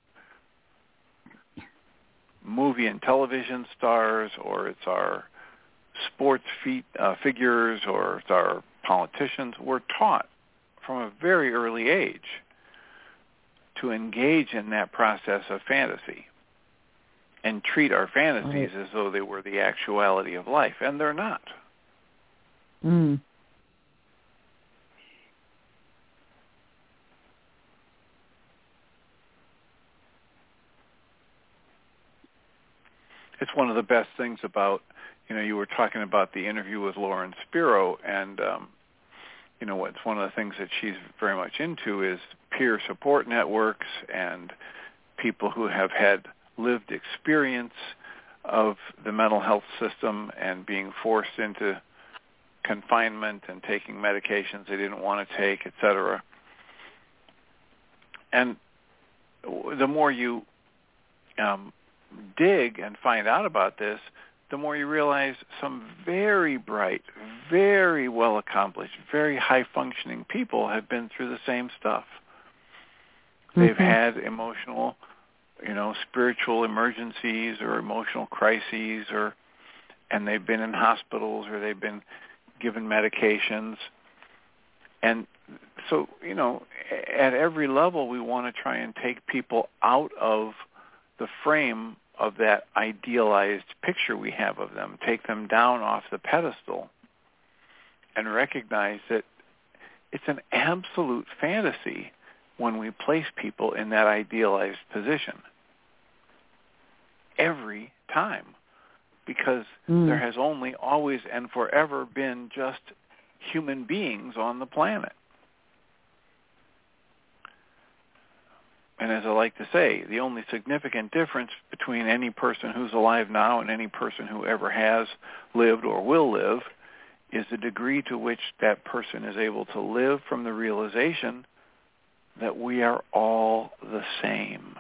movie and television stars, or it's our sports figures, or it's our politicians. We're taught from a very early age to engage in that process of fantasy and treat our fantasies as though they were the actuality of life, and they're not. Mm. It's one of the best things about, you were talking about the interview with Lauren Spiro, and, it's one of the things that she's very much into is peer support networks and people who have had lived experience of the mental health system and being forced into confinement and taking medications they didn't want to take, etc. And the more you dig and find out about this, the more you realize some very bright, very well-accomplished, very high-functioning people have been through the same stuff. They've had emotional, spiritual emergencies or emotional crises, and they've been in hospitals or they've been given medications. And so, at every level, we want to try and take people out of the frame of that idealized picture we have of them, take them down off the pedestal and recognize that it's an absolute fantasy when we place people in that idealized position. Every time. Because there has only, always, and forever been just human beings on the planet. And as I like to say, the only significant difference between any person who's alive now and any person who ever has lived or will live is the degree to which that person is able to live from the realization that we are all the same.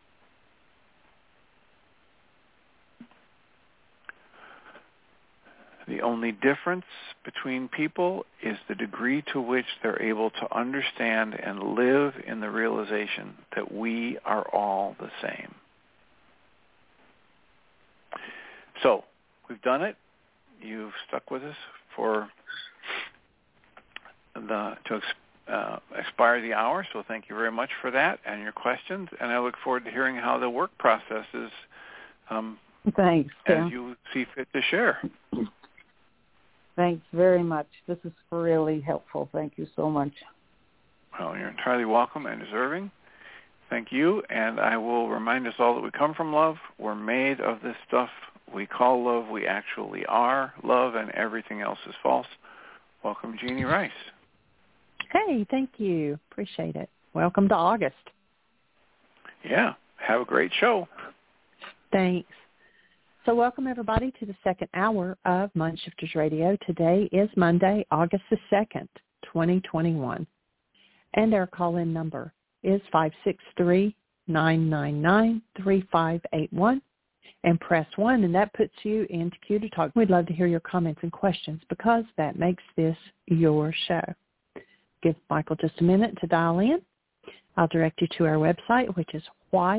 The only difference between people is the degree to which they're able to understand and live in the realization that we are all the same. So, we've done it. You've stuck with us for to expire the hour, so thank you very much for that and your questions, and I look forward to hearing how the work process is Thanks, as you see fit to share. Thanks very much. This is really helpful. Thank you so much. Well, you're entirely welcome and deserving. Thank you, and I will remind us all that we come from love. We're made of this stuff we call love. We actually are love, and everything else is false. Welcome, Jeanie Ryce. Hey, thank you. Appreciate it. Welcome to August. Yeah, have a great show. Thanks. So welcome, everybody, to the second hour of Mindshifters Radio. Today is Monday, August the 2nd, 2021. And our call-in number is 563-999-3581. And press 1, and that puts you into queue to talk. We'd love to hear your comments and questions because that makes this your show. Give Michael just a minute to dial in. I'll direct you to our website, which is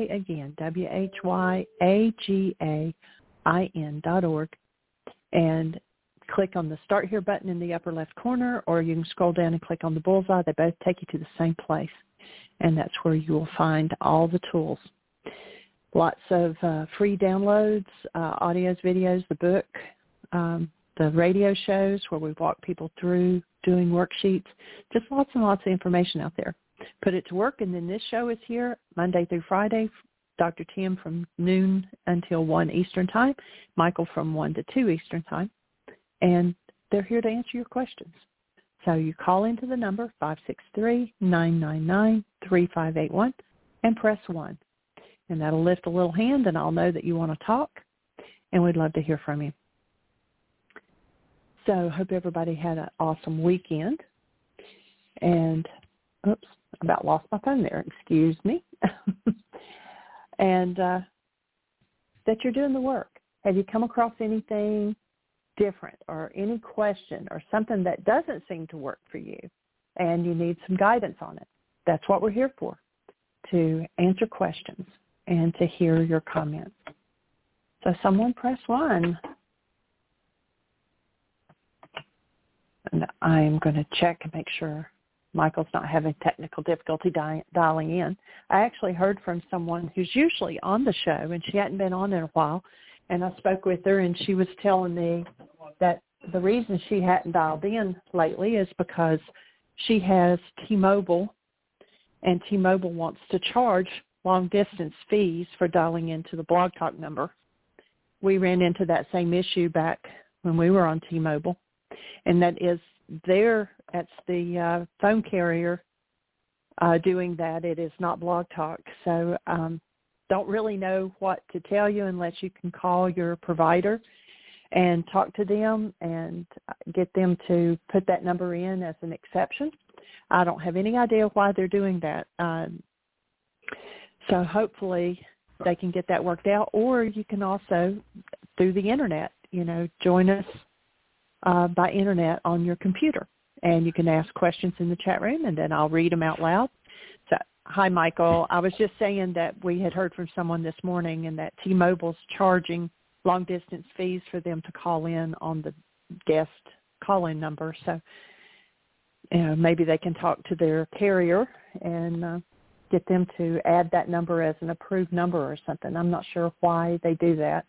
whyagain.org, and click on the Start Here button in the upper left corner, or you can scroll down and click on the bullseye. They both take you to the same place, and that's where you will find all the tools. Lots of free downloads, audios, videos, the book, the radio shows where we walk people through doing worksheets, just lots and lots of information out there. Put it to work, and then this show is here Monday through Friday. Dr. Tim from noon until 1 Eastern Time, Michael from 1 to 2 Eastern Time, and they're here to answer your questions. So you call into the number 563-999-3581 and press 1. And that'll lift a little hand, and I'll know that you want to talk, and we'd love to hear from you. So hope everybody had an awesome weekend. And, oops, I about lost my phone there. Excuse me. And that you're doing the work. Have you come across anything different or any question or something that doesn't seem to work for you and you need some guidance on it? That's what we're here for, to answer questions and to hear your comments. So someone press 1. And I'm going to check and make sure Michael's not having technical difficulty dialing in. I actually heard from someone who's usually on the show, and she hadn't been on in a while, and I spoke with her, and she was telling me that the reason she hadn't dialed in lately is because she has T-Mobile, and T-Mobile wants to charge long-distance fees for dialing into the Blog Talk number. We ran into that same issue back when we were on T-Mobile, and that is that's the phone carrier doing that. It is not Blog Talk. So don't really know what to tell you unless you can call your provider and talk to them and get them to put that number in as an exception. I don't have any idea why they're doing that. So hopefully they can get that worked out, or you can also, through the Internet, join us by Internet on your computer. And you can ask questions in the chat room, and then I'll read them out loud. So, hi, Michael. I was just saying that we had heard from someone this morning and that T-Mobile's charging long-distance fees for them to call in on the guest call-in number. So maybe they can talk to their carrier and get them to add that number as an approved number or something. I'm not sure why they do that.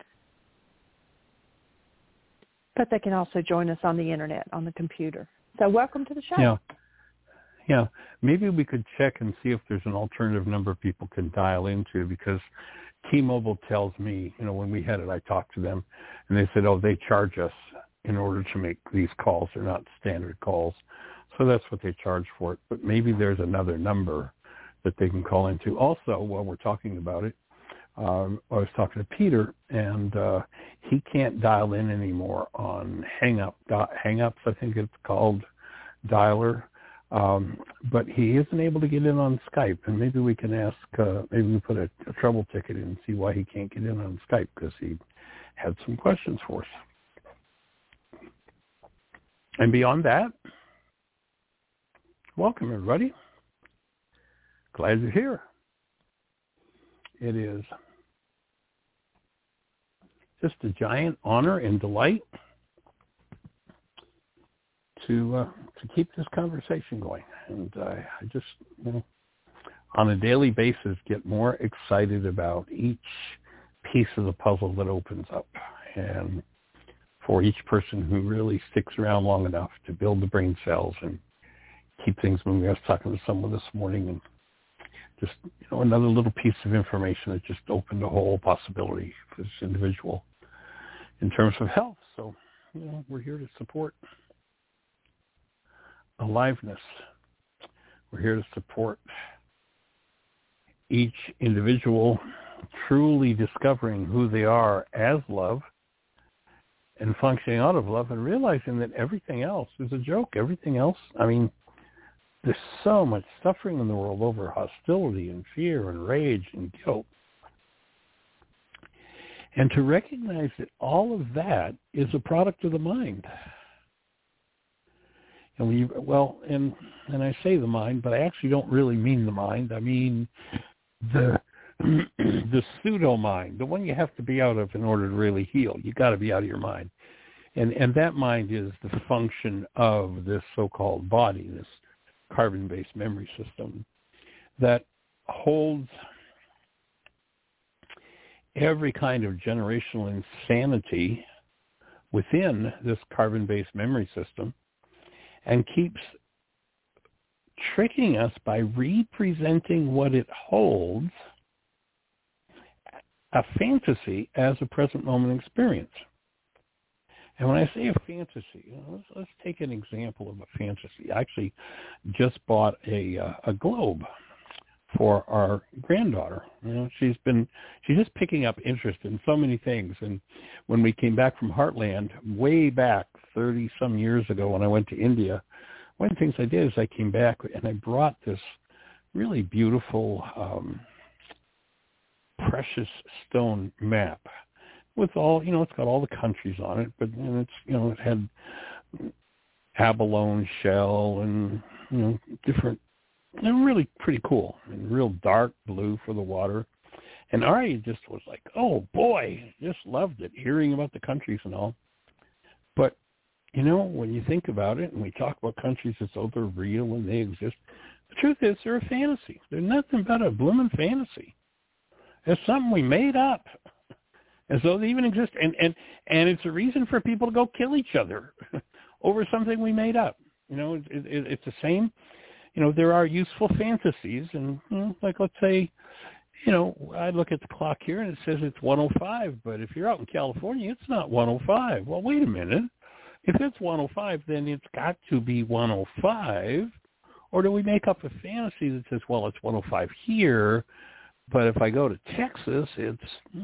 But they can also join us on the Internet, on the computer. So welcome to the show. Yeah. Maybe we could check and see if there's an alternative number people can dial into, because T-Mobile tells me, when we had it, I talked to them, and they said, they charge us in order to make these calls. They're not standard calls. So that's what they charge for it. But maybe there's another number that they can call into. Also, while we're talking about it, I was talking to Peter, and he can't dial in anymore on Hang-Ups, I think it's called, dialer. But he isn't able to get in on Skype, and maybe we can ask, maybe we put a trouble ticket in and see why he can't get in on Skype, because he had some questions for us. And beyond that, welcome, everybody. Glad you're here. It is just a giant honor and delight to keep this conversation going. And I just, on a daily basis, get more excited about each piece of the puzzle that opens up. And for each person who really sticks around long enough to build the brain cells and keep things moving. I was talking to someone this morning, and just, another little piece of information that just opened a whole possibility for this individual in terms of health. So, we're here to support aliveness. We're here to support each individual truly discovering who they are as love and functioning out of love, and realizing that everything else is a joke. Everything else, there's so much suffering in the world over hostility and fear and rage and guilt. And to recognize that all of that is a product of the mind. And and I say the mind, but I actually don't really mean the mind. I mean the pseudo mind, the one you have to be out of in order to really heal. You got to be out of your mind. And that mind is the function of this so-called body, this carbon-based memory system that holds every kind of generational insanity within this carbon-based memory system and keeps tricking us by representing what it holds, a fantasy, as a present moment experience. And when I say a fantasy, let's take an example of a fantasy. I actually just bought a globe for our granddaughter. She's just picking up interest in so many things. And when we came back from Heartland, way back 30 some years ago, when I went to India, one of the things I did is I came back and I brought this really beautiful, precious stone map with all, it's got all the countries on it, but it had abalone shell and, different, really pretty cool, and real dark blue for the water. And Ari just was like, oh boy, just loved it, hearing about the countries and all. But, when you think about it and we talk about countries as though they're real and they exist, the truth is they're a fantasy. They're nothing but a blooming fantasy. It's something we made up, as though they even exist. And it's a reason for people to go kill each other over something we made up. It's the same. There are useful fantasies. And, like, let's say, I look at the clock here and it says it's 1:05. But if you're out in California, it's not 1:05. Well, wait a minute. If it's 1:05, then it's got to be 1:05. Or do we make up a fantasy that says, well, it's 1:05 here, but if I go to Texas, it's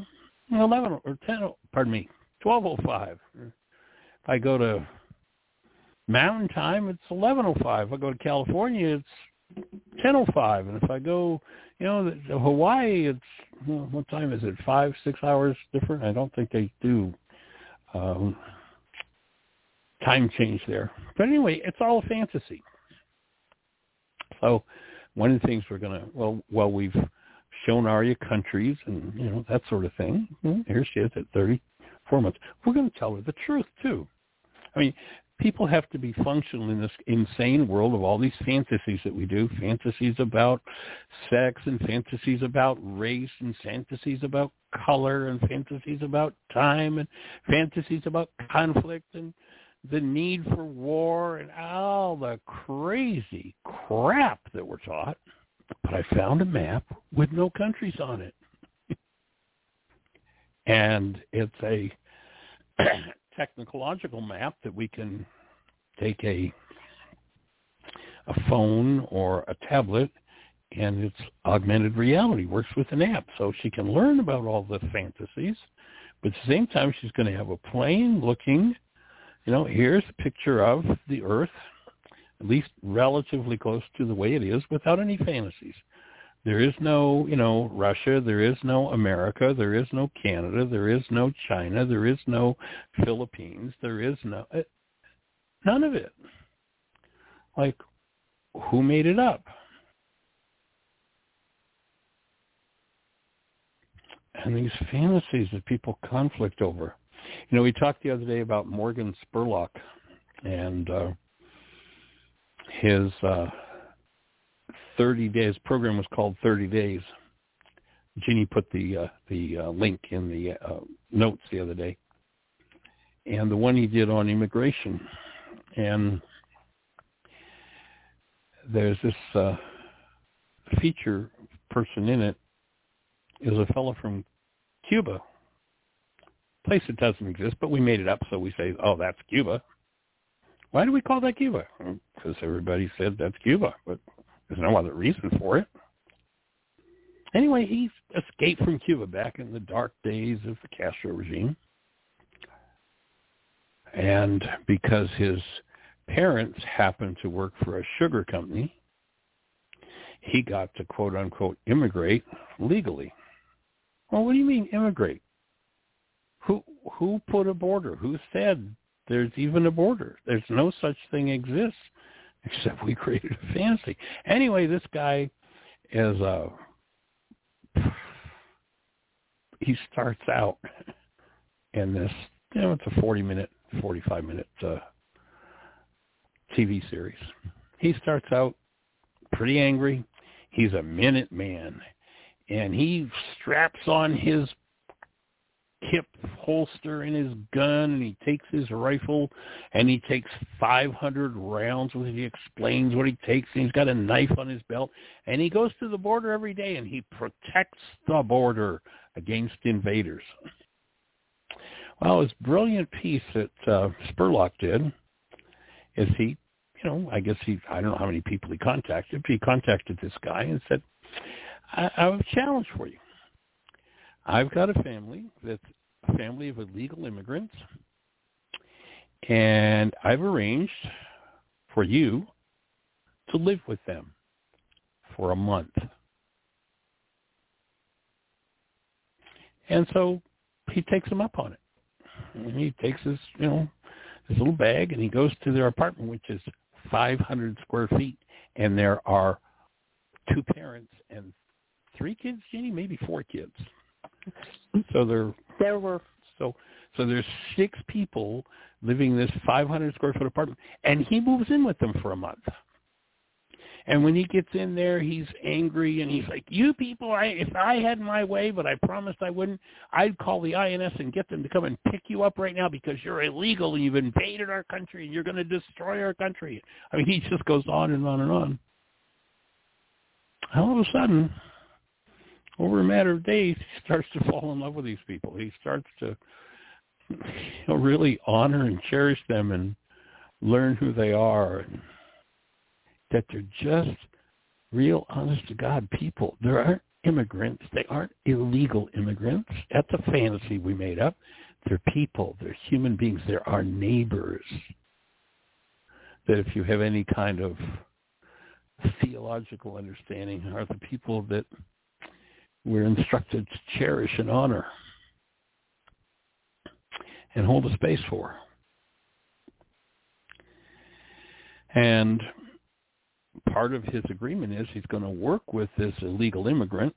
12:05. If I go to Mountain Time, it's 11:05. If I go to California, it's 10:05. And if I go, to Hawaii, it's, what time is it? 5-6 hours different? I don't think they do time change there. But anyway, it's all a fantasy. So one of the things we're going to, we've shown Arya countries and, that sort of thing. Here she is at 34 months. We're going to tell her the truth, too. I mean, people have to be functional in this insane world of all these fantasies that we do, fantasies about sex and fantasies about race and fantasies about color and fantasies about time and fantasies about conflict and the need for war and all the crazy crap that we're taught. But I found a map with no countries on it. And it's a technological map that we can take a phone or a tablet, and it's augmented reality, works with an app. So she can learn about all the fantasies, but at the same time she's going to have a plain looking, here's a picture of the Earth, at least relatively close to the way it is, without any fantasies. There is no, Russia. There is no America. There is no Canada. There is no China. There is no Philippines. There is none of it. Like, who made it up? And these fantasies that people conflict over. We talked the other day about Morgan Spurlock and his 30 days program was called 30 Days. Jeannie put the link in the notes the other day. And the one he did on immigration. And there's this feature person in it is a fellow from Cuba. Place that doesn't exist, but we made it up, so we say, oh, that's Cuba. Why do we call that Cuba? Because everybody said that's Cuba, but there's no other reason for it. Anyway, he escaped from Cuba back in the dark days of the Castro regime. And because his parents happened to work for a sugar company, he got to, quote unquote, immigrate legally. Well, what do you mean immigrate? Who put a border? Who said there's even a border? There's no such thing exists, except we created a fantasy. Anyway, this guy is he starts out in this, it's a 45-minute TV series. He starts out pretty angry. He's a minute man, and he straps on his hip holster in his gun, and he takes his rifle, and he takes 500 rounds with it. He explains what he takes, and he's got a knife on his belt, and he goes to the border every day, and he protects the border against invaders. Well, this brilliant piece that Spurlock did is he, I don't know how many people he contacted, but he contacted this guy and said, I have a challenge for you. I've got a family that's a family of illegal immigrants, and I've arranged for you to live with them for a month. And so he takes them up on it. And he takes his little bag, and he goes to their apartment, which is 500 square feet, and there are 2 parents and 3 kids, Jeannie, maybe 4 kids. So there's 6 people living in this 500 square foot apartment, and he moves in with them for a month. And when he gets in there, he's angry, and he's like, you people, if I had my way, but I promised I wouldn't, I'd call the INS and get them to come and pick you up right now because you're illegal and you've invaded our country and you're going to destroy our country. I mean, he just goes on and on and on. All of a sudden, over a matter of days, he starts to fall in love with these people. He starts to really honor and cherish them and learn who they are, and that they're just real, honest-to-God people. They aren't immigrants. They aren't illegal immigrants. That's a fantasy we made up. They're people. They're human beings. They're our neighbors. That if you have any kind of theological understanding, are the people that we're instructed to cherish and honor and hold a space for. And part of his agreement is he's going to work with this illegal immigrant,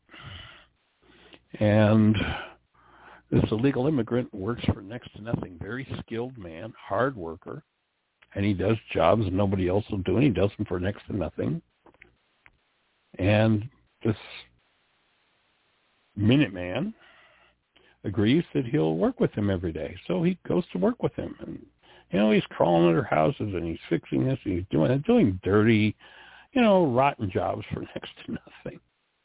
and this illegal immigrant works for next to nothing. Very skilled man, hard worker, and he does jobs nobody else will do, and he does them for next to nothing. And this Minuteman agrees that he'll work with him every day. So he goes to work with him, and he's crawling under houses, and he's fixing this, and he's doing dirty, rotten jobs for next to nothing.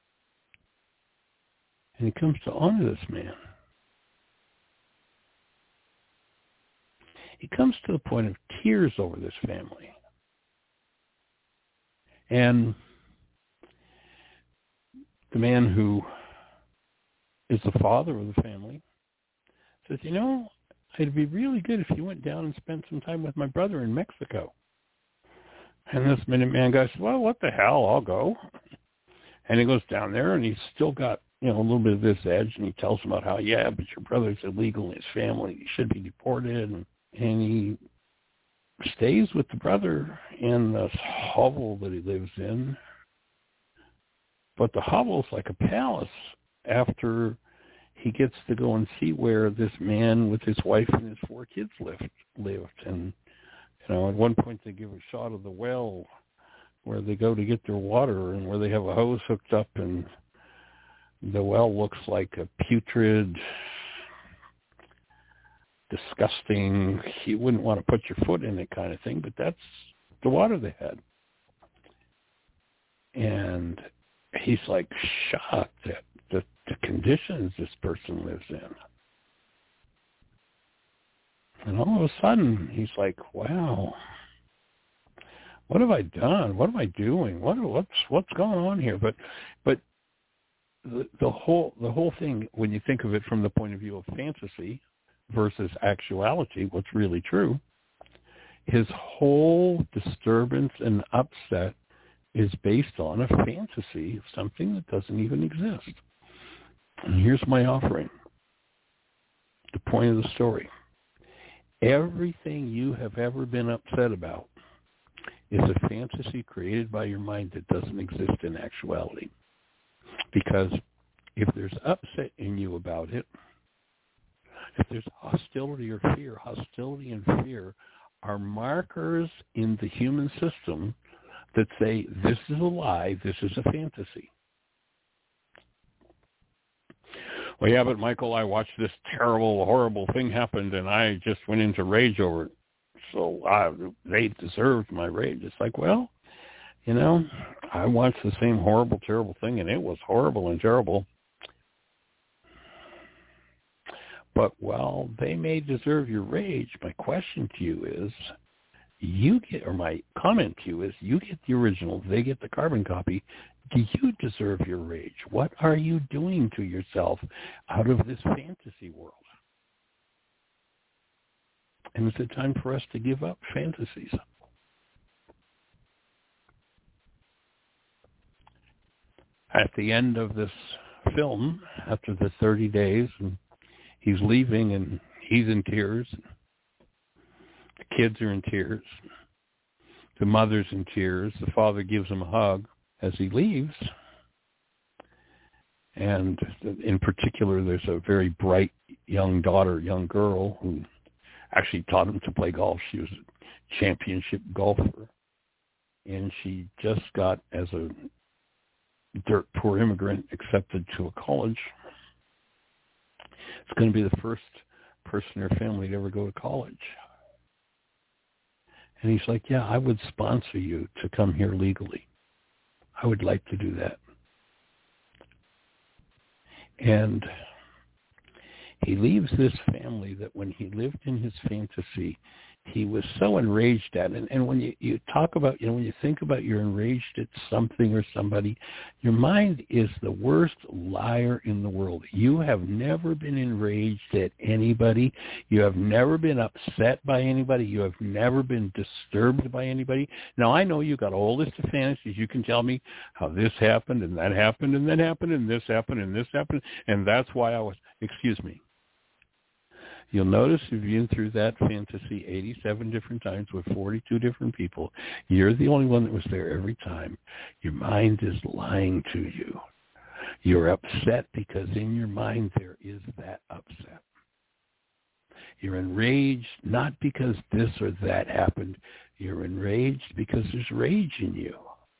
And he comes to honor this man. He comes to the point of tears over this family. And the man who is the father of the family says, it'd be really good if you went down and spent some time with my brother in Mexico. And this Minuteman guy says, well, what the hell, I'll go. And he goes down there, and he's still got, a little bit of this edge, and he tells him about how, but your brother's illegal in his family. He should be deported. And he stays with the brother in this hovel that he lives in. But the hovel's like a palace after he gets to go and see where this man with his wife and his 4 kids lived. And at one point they give a shot of the well where they go to get their water and where they have a hose hooked up, and the well looks like a putrid, disgusting, you wouldn't want to put your foot in it kind of thing, but that's the water they had. And he's like shocked at the conditions this person lives in. And all of a sudden, he's like, wow, what have I done? What am I doing? What's going on here? But the whole thing, when you think of it from the point of view of fantasy versus actuality, what's really true, his whole disturbance and upset is based on a fantasy of something that doesn't even exist. And here's my offering. The point of the story. Everything you have ever been upset about is a fantasy created by your mind that doesn't exist in actuality. Because if there's upset in you about it, if there's hostility or fear, hostility and fear are markers in the human system that say this is a lie, this is a fantasy. Well, yeah, but Michael, I watched this terrible, horrible thing happen, and I just went into rage over it. So they deserved my rage. It's like, well, I watched the same horrible, terrible thing, and it was horrible and terrible. But while they may deserve your rage, my question to you is, my comment to you is, you get the original, they get the carbon copy. Do you deserve your rage? What are you doing to yourself out of this fantasy world? And is it time for us to give up fantasies? At the end of this film, after the 30 days, and he's leaving, and he's in tears. The kids are in tears. The mother's in tears. The father gives him a hug as he leaves. And in particular, there's a very bright young girl, who actually taught him to play golf. She was a championship golfer. And she just got, as a dirt poor immigrant, accepted to a college. It's going to be the first person in her family to ever go to college. And he's like, yeah, I would sponsor you to come here legally. I would like to do that. And he leaves this family that when he lived in his fantasy, he was so enraged at. And when you talk about, when you think about you're enraged at something or somebody, your mind is the worst liar in the world. You have never been enraged at anybody. You have never been upset by anybody. You have never been disturbed by anybody. Now, I know you got a whole list of fantasies. You can tell me how this happened and that happened and that happened and this happened and this happened. And that's why I was, excuse me. You'll notice if you've been through that fantasy 87 different times with 42 different people, you're the only one that was there every time. Your mind is lying to you. You're upset because in your mind there is that upset. You're enraged not because this or that happened. You're enraged because there's rage in you.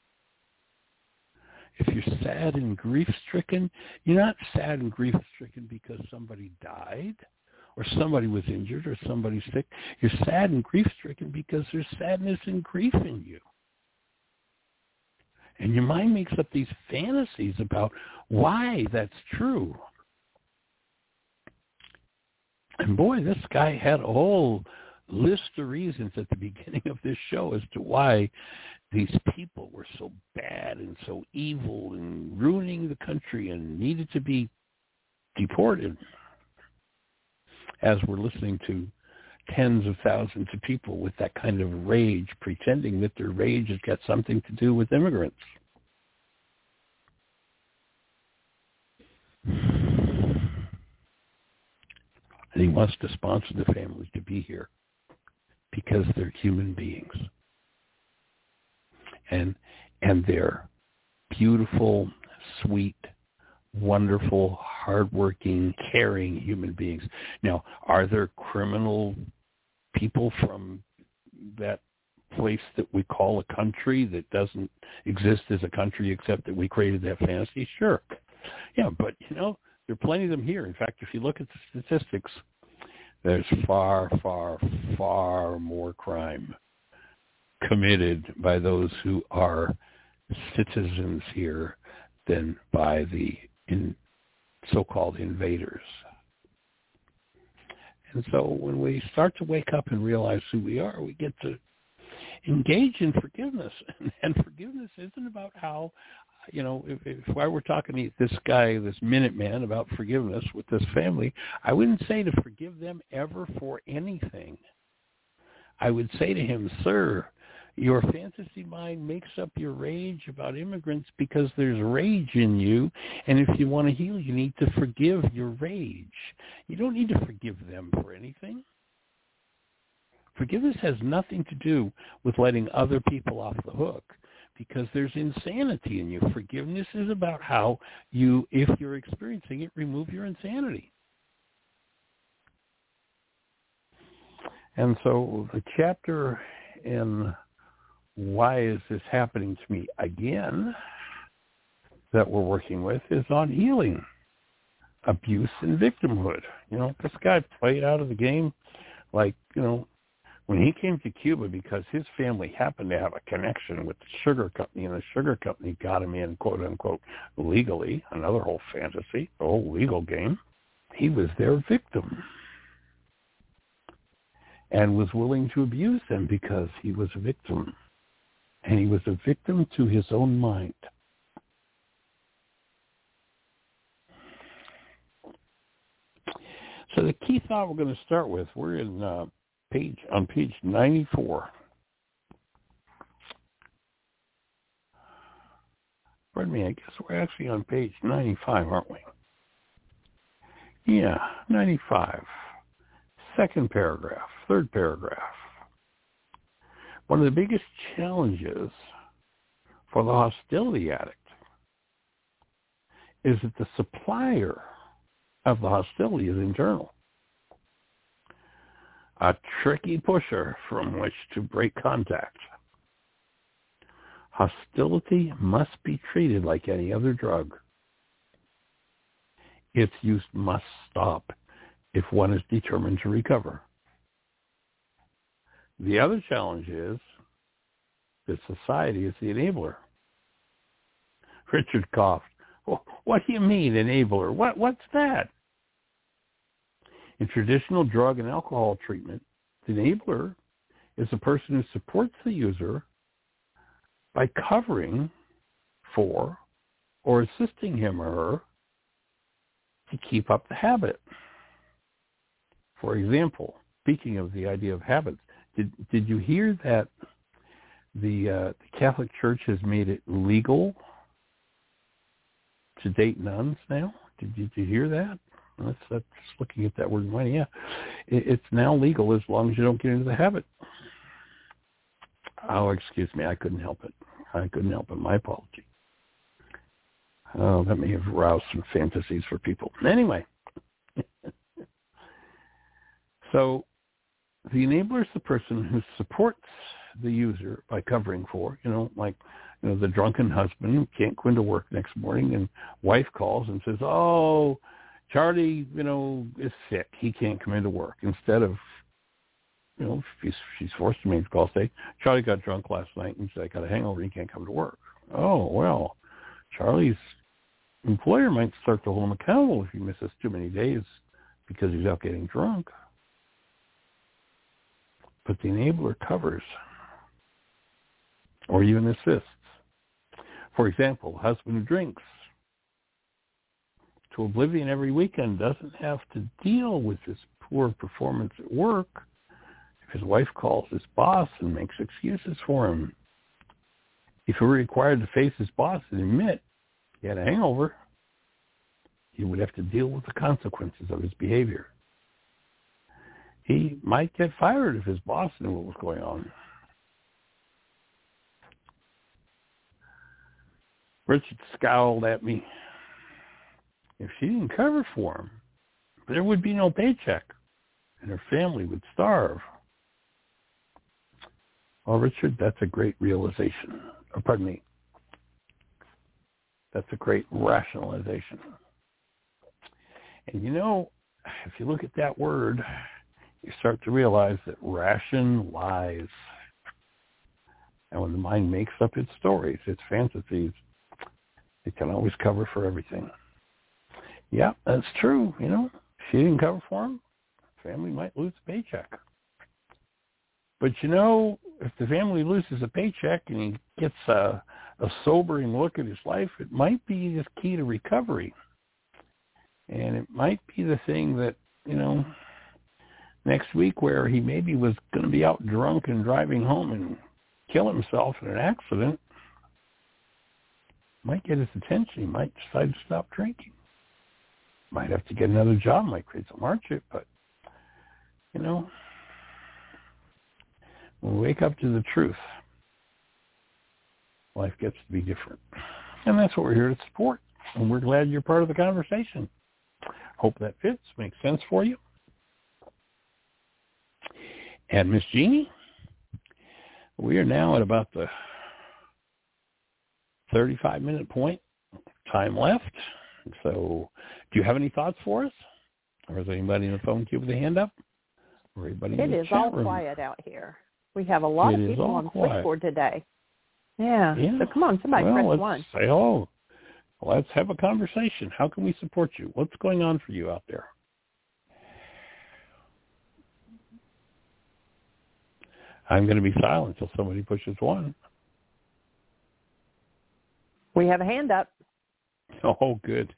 If you're sad and grief-stricken, you're not sad and grief-stricken because somebody died, or somebody was injured, or somebody's sick. You're sad and grief-stricken because there's sadness and grief in you. And your mind makes up these fantasies about why that's true. And boy, this guy had a whole list of reasons at the beginning of this show as to why these people were so bad and so evil and ruining the country and needed to be deported. As we're listening to tens of thousands of people with that kind of rage, pretending that their rage has got something to do with immigrants. And he wants to sponsor the families to be here because they're human beings. And they're beautiful, sweet, wonderful, hardworking, caring human beings. Now, are there criminal people from that place that we call a country that doesn't exist as a country except that we created that fantasy? Sure. Yeah, but, there are plenty of them here. In fact, if you look at the statistics, there's far, far, far more crime committed by those who are citizens here than by the so-called invaders. And so when we start to wake up and realize who we are, we get to engage in forgiveness. And forgiveness isn't about how, if I were talking to this guy, this Minuteman, about forgiveness with this family, I wouldn't say to forgive them ever for anything. I would say to him, sir, your fantasy mind makes up your rage about immigrants because there's rage in you, and if you want to heal, you need to forgive your rage. You don't need to forgive them for anything. Forgiveness has nothing to do with letting other people off the hook because there's insanity in you. Forgiveness is about how you, if you're experiencing it, remove your insanity. And so the chapter in Why Is This Happening to Me Again that we're working with is on healing. abuse and victimhood. This guy played out of the game like, when he came to Cuba because his family happened to have a connection with the sugar company, and the sugar company got him in, quote unquote, legally, another whole fantasy, the whole legal game. He was their victim and was willing to abuse them because he was a victim. And he was a victim to his own mind. So the key thought we're going to start with, we're on page 94. Pardon me, I guess we're actually on page 95, aren't we? Yeah, 95. Second paragraph, third paragraph. One of the biggest challenges for the hostility addict is that the supplier of the hostility is internal. A tricky pusher from which to break contact. Hostility must be treated like any other drug. Its use must stop if one is determined to recover. The other challenge is that society is the enabler. Richard coughed. What do you mean, enabler? What's that? In traditional drug and alcohol treatment, the enabler is the person who supports the user by covering for or assisting him or her to keep up the habit. For example, speaking of the idea of habits, did you hear that the Catholic Church has made it legal to date nuns now? Did you hear that? That's looking at that word money. Yeah, it's now legal as long as you don't get into the habit. Oh, excuse me, I couldn't help it. My apology. Oh, that may have roused some fantasies for people. Anyway, so the enabler is the person who supports the user by covering for, the drunken husband who can't go into work next morning, and wife calls and says, "Oh, Charlie, is sick. He can't come into work." Instead of, she's forced to make the call, say, "Charlie got drunk last night and said I got a hangover. He can't come to work." Oh, well, Charlie's employer might start to hold him accountable if he misses too many days because he's out getting drunk. But the enabler covers or even assists. For example, a husband who drinks to oblivion every weekend doesn't have to deal with his poor performance at work if his wife calls his boss and makes excuses for him. If he were required to face his boss and admit he had a hangover, he would have to deal with the consequences of his behavior. He might get fired if his boss knew what was going on. Richard scowled at me. If she didn't cover for him, there would be no paycheck, and her family would starve. Well, Richard, that's a great realization. Or pardon me. That's a great rationalization. And if you look at that word, you start to realize that ration lies. And when the mind makes up its stories, its fantasies, it can always cover for everything. Yeah, that's true. She didn't cover for him, family might lose a paycheck. But if the family loses a paycheck and he gets a sobering look at his life, it might be his key to recovery. And it might be the thing that, next week where he maybe was going to be out drunk and driving home and kill himself in an accident, might get his attention. He might decide to stop drinking. Might have to get another job, might create some hardship, but, when we wake up to the truth, life gets to be different. And that's what we're here to support. And we're glad you're part of the conversation. Hope that fits, makes sense for you. And Miss Jeannie, we are now at about the 35-minute point. Time left. So do you have any thoughts for us? Or is anybody in the phone queue with a hand up? Or anybody in the It is chat all room? quiet out here. We have a lot of people on Switchboard today. Yeah. So come on, somebody press let's 1. Say hello. Let's have a conversation. How can we support you? What's going on for you out there? I'm going to be silent until somebody pushes 1. We have a hand up. Oh, good.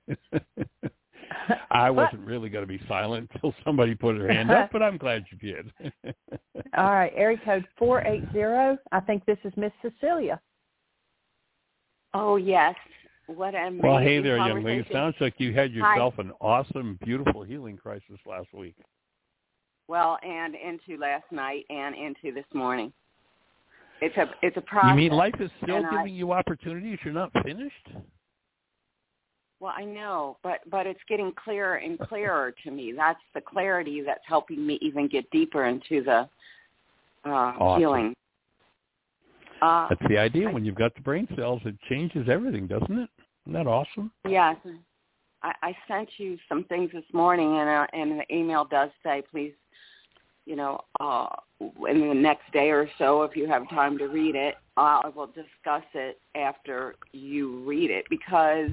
I wasn't really going to be silent until somebody put their hand up, but I'm glad you did. All right, area code 480. I think this is Miss Cecilia. Oh, yes. What an well, hey amazing there, young lady. conversation. Sounds like you had yourself an awesome, beautiful healing crisis last week. Well, and into last night and into this morning. It's a process. You mean life is still giving you opportunities? You're not finished? Well, I know, but it's getting clearer and clearer to me. That's the clarity that's helping me even get deeper into the awesome. healing. That's the idea. When you've got the brain cells, it changes everything, doesn't it? Isn't that awesome? Yes. I sent you some things this morning, and the email does say, please, in the next day or so, if you have time to read it, I will discuss it after you read it because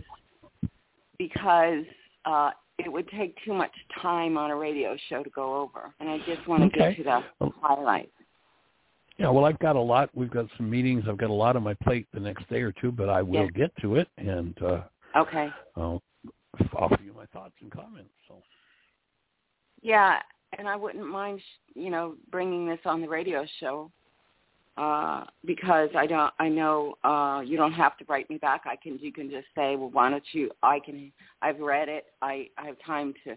it would take too much time on a radio show to go over, and I just want to get to the highlights. Yeah, well, I've got a lot. We've got some meetings. I've got a lot on my plate the next day or two, but I will get to it, and okay. I'll offer you my thoughts and comments. So. Yeah, and I wouldn't mind, bringing this on the radio show because I know you don't have to write me back. You can just say, well, why don't you? I've read it. I have time to,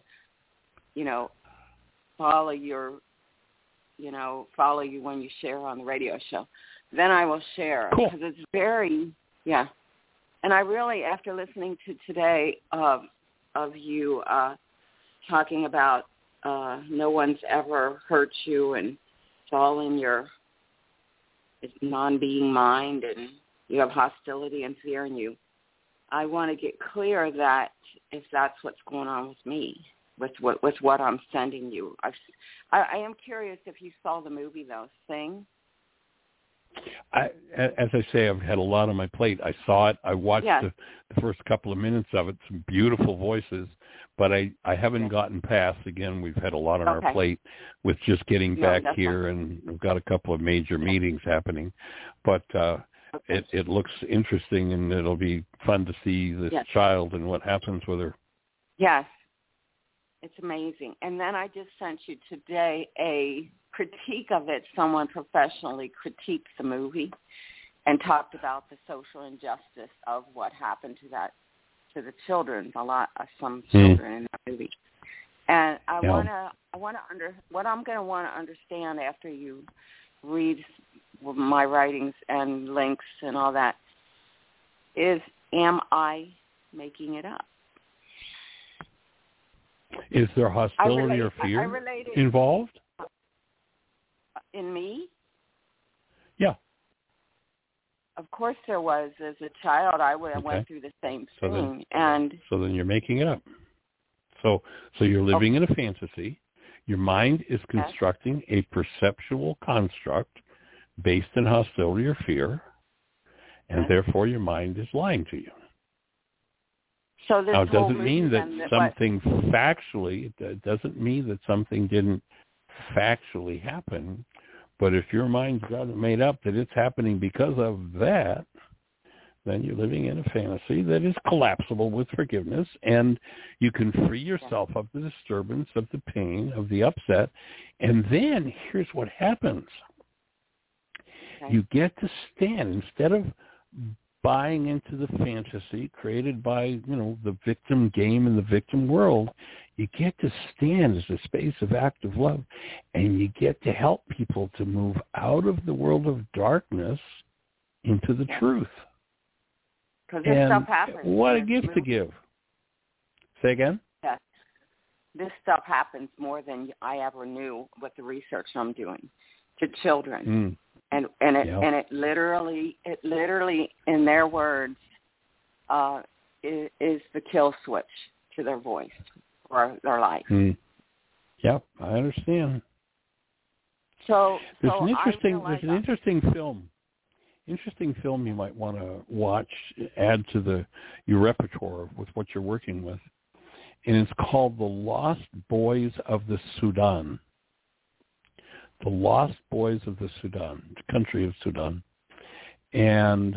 follow you when you share on the radio show. Then I will share because it's very, And I really, after listening to today of you talking about no one's ever hurt you and it's all in your non-being mind and you have hostility and fear in you, I want to get clear that if that's what's going on with me, with what I'm sending you. I am curious if you saw the movie, though, Sing. As I say, I've had a lot on my plate. I saw it. I watched the first couple of minutes of it, some beautiful voices, but I haven't gotten past. Again, we've had a lot on our plate with just getting back here, and we've got a couple of major meetings happening. But it looks interesting, and it'll be fun to see this child and what happens with her. Yes. It's amazing. And then I just sent you today a critique of it. Someone professionally critiqued the movie and talked about the social injustice of what happened to the children, some children in that movie. And what I'm going to want to understand after you read my writings and links and all that is, am I making it up? Is there hostility or fear involved? In me? Yeah. Of course there was. As a child, I went through the same thing. So then you're making it up. So you're living in a fantasy. Your mind is constructing a perceptual construct based in hostility or fear, and therefore your mind is lying to you. So this now, it doesn't mean that something factually, it doesn't mean that something didn't factually happen, but if your mind's got it made up that it's happening because of that, then you're living in a fantasy that is collapsible with forgiveness, and you can free yourself of the disturbance, of the pain, of the upset, and then here's what happens. You get to stand, instead of buying into the fantasy created by, the victim game and the victim world, you get to stand as a space of active love, and you get to help people to move out of the world of darkness into the truth. Because this stuff happens. What a gift to give. Say again? Yes. This stuff happens more than I ever knew with the research I'm doing to children. And it literally, in their words, is the kill switch to their voice or their life. Yep, I understand. So there's an interesting film you might want to watch, add to your repertoire with what you're working with, and it's called The Lost Boys of the Sudan. The Lost Boys of the Sudan, the country of Sudan, and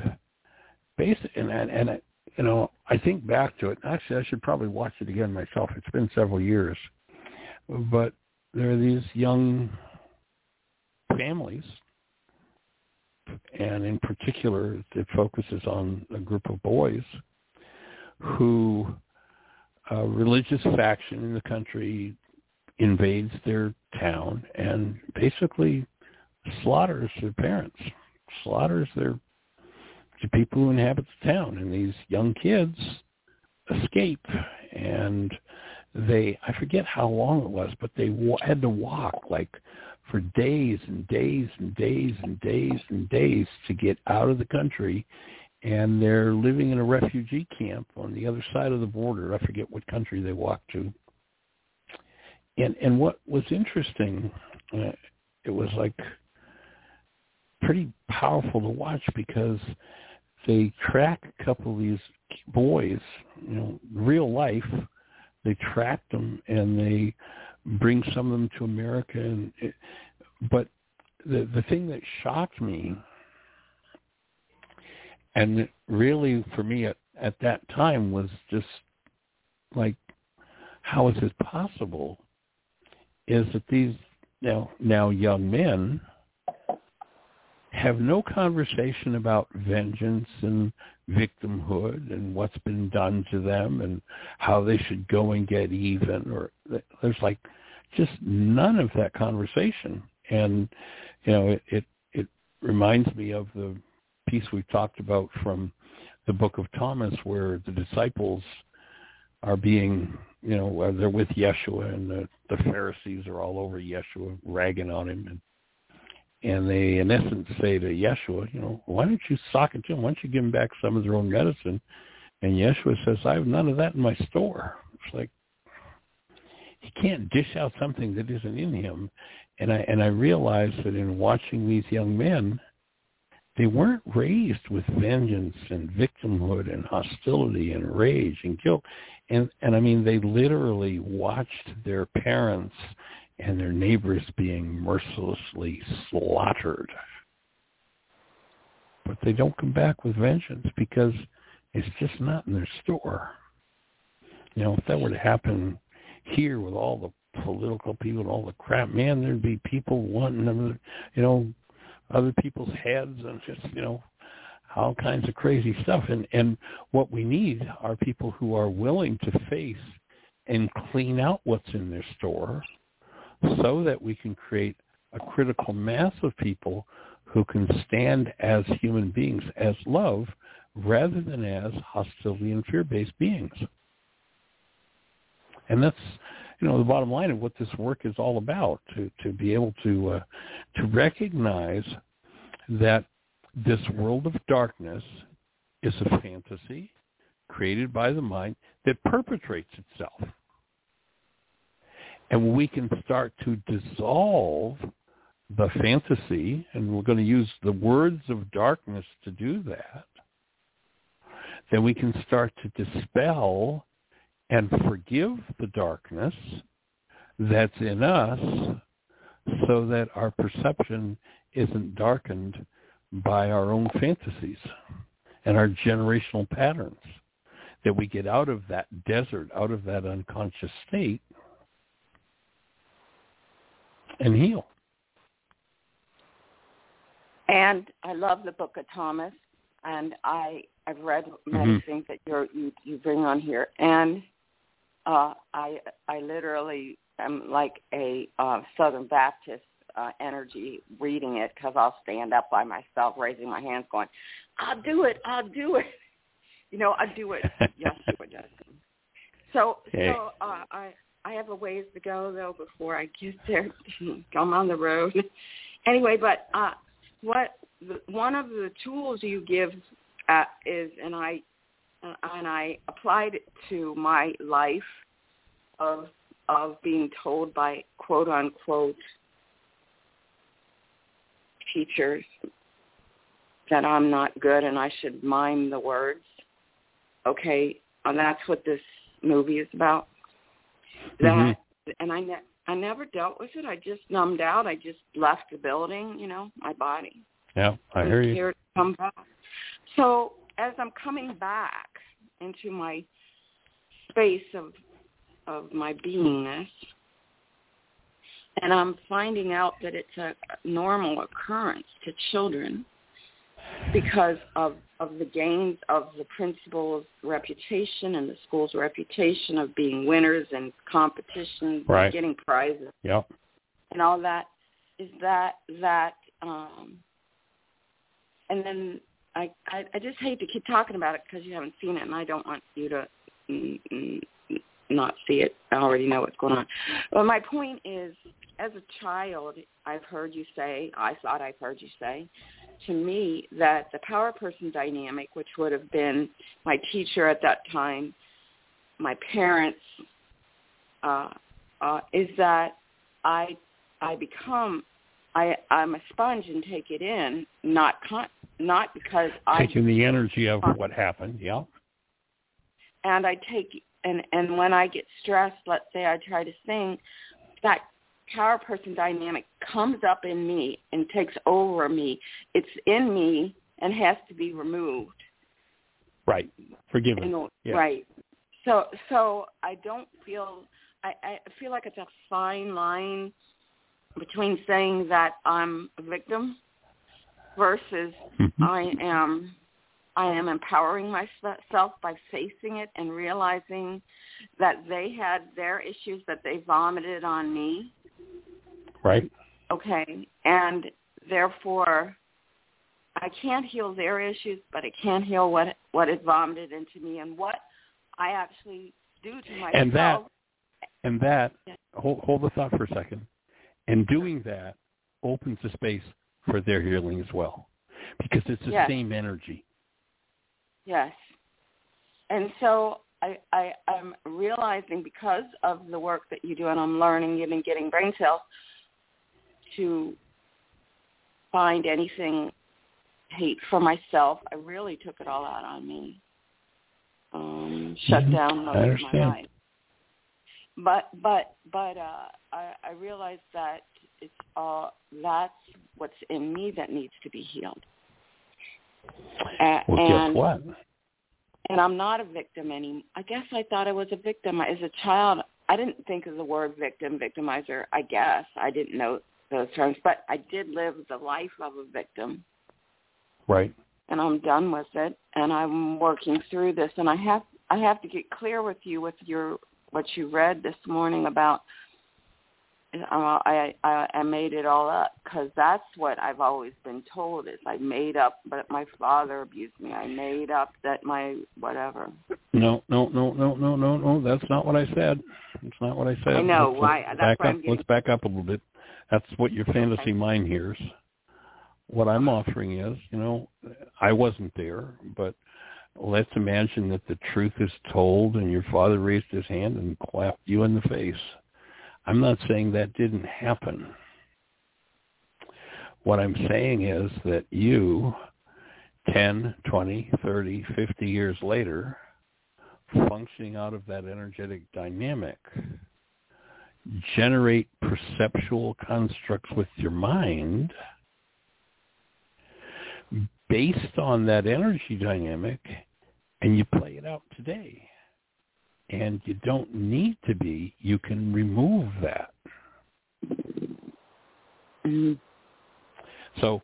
I think back to it. Actually, I should probably watch it again myself. It's been several years, but there are these young families, and in particular, it focuses on a group of boys who a religious faction in the country invades their town and basically slaughters their parents, slaughters the people who inhabit the town. And these young kids escape, and I forget how long it was, but they had to walk like for days and days and days and days and days to get out of the country. And they're living in a refugee camp on the other side of the border. I forget what country they walked to. And what was interesting, it was like pretty powerful to watch because they track a couple of these boys, real life. They tracked them and they bring some of them to America. But the thing that shocked me, and really for me at that time, was just like, how is it possible? Is that these now young men have no conversation about vengeance and victimhood and what's been done to them and how they should go and get even, or there's like just none of that conversation. And it reminds me of the piece we talked about from the Book of Thomas, where the disciples are being, they're with Yeshua, and the Pharisees are all over Yeshua, ragging on him, and they in essence say to Yeshua, why don't you sock it to them? Why don't you give them back some of their own medicine? And Yeshua says, I have none of that in my store. It's like he can't dish out something that isn't in him. And I realized that in watching these young men, they weren't raised with vengeance and victimhood and hostility and rage and guilt. And I mean, they literally watched their parents and their neighbors being mercilessly slaughtered. But they don't come back with vengeance because it's just not in their store. If that were to happen here with all the political people and all the crap, man, there'd be people wanting them, other people's heads and just, all kinds of crazy stuff. And what we need are people who are willing to face and clean out what's in their store so that we can create a critical mass of people who can stand as human beings, as love, rather than as hostility and fear-based beings. And that's, the bottom line of what this work is all about, to be able to recognize that this world of darkness is a fantasy created by the mind that perpetrates itself. And when we can start to dissolve the fantasy, and we're going to use the words of darkness to do that, then we can start to dispel and forgive the darkness that's in us so that our perception isn't darkened by our own fantasies and our generational patterns, that we get out of that desert, out of that unconscious state, and heal. And I love the Book of Thomas, and I've read many things that you bring on here, and I literally am like a Southern Baptist energy reading it, because I'll stand up by myself, raising my hands, going, I'll do it. I do it. Yeshua does. So I have a ways to go, though, before I get there. I'm on the road. Anyway, but one of the tools you give is, and I and I applied it to my life of being told by quote unquote teachers that I'm not good and I should mime the words. Okay, and that's what this movie is about. That, and I never dealt with it. I just numbed out. I just left the building, my body. Yeah, I hear you. Here to come back. So as I'm coming back into my space of my beingness, and I'm finding out that it's a normal occurrence to children because of the gains of the principal's reputation and the school's reputation of being winners in competitions, right, getting prizes, yep, and all that, is that and then I just hate to keep talking about it because you haven't seen it, and I don't want you to not see it. I already know what's going on. But my point is, as a child, I thought I've heard you say to me that the power person dynamic, which would have been my teacher at that time, my parents, is that I'm a sponge and take it in, not because taking the energy of what happened, yeah. And I take and when I get stressed, let's say I try to sing, that power person dynamic comes up in me and takes over me. It's in me and has to be removed. Right. Forgiven. Yeah. Right. So I don't feel I feel like it's a fine line between saying that I'm a victim versus I am empowering myself by facing it and realizing that they had their issues that they vomited on me. Right. Okay. And therefore, I can't heal their issues, but I can heal what is vomited into me and what I actually do to myself. And that, hold the thought for a second. And doing that opens the space for their healing as well, because it's the same energy. Yes. And so I'm realizing, because of the work that you do, and I'm learning, even getting brain cells, to find anything hate for myself. I really took it all out on me. Shut down most of my life. But I realized that it's that's what's in me that needs to be healed. Guess what? And I'm not a victim anymore. I guess I thought I was a victim. As a child, I didn't think of the word victim, victimizer. I guess I didn't know those terms, but I did live the life of a victim. Right. And I'm done with it, and I'm working through this. And I have to get clear with you with what you read this morning about. I made it all up, because that's what I've always been told is I made up, but my father abused me. I made up that my whatever. No. That's not what I said. It's not what I said. I know. Let's back up a little bit. That's what your fantasy mind hears. What I'm offering is, I wasn't there, but let's imagine that the truth is told and your father raised his hand and clapped you in the face. I'm not saying that didn't happen. What I'm saying is that you, 10, 20, 30, 50 years later, functioning out of that energetic dynamic, generate perceptual constructs with your mind based on that energy dynamic, and you play it out today. And you don't need to be. You can remove that. Mm-hmm. So,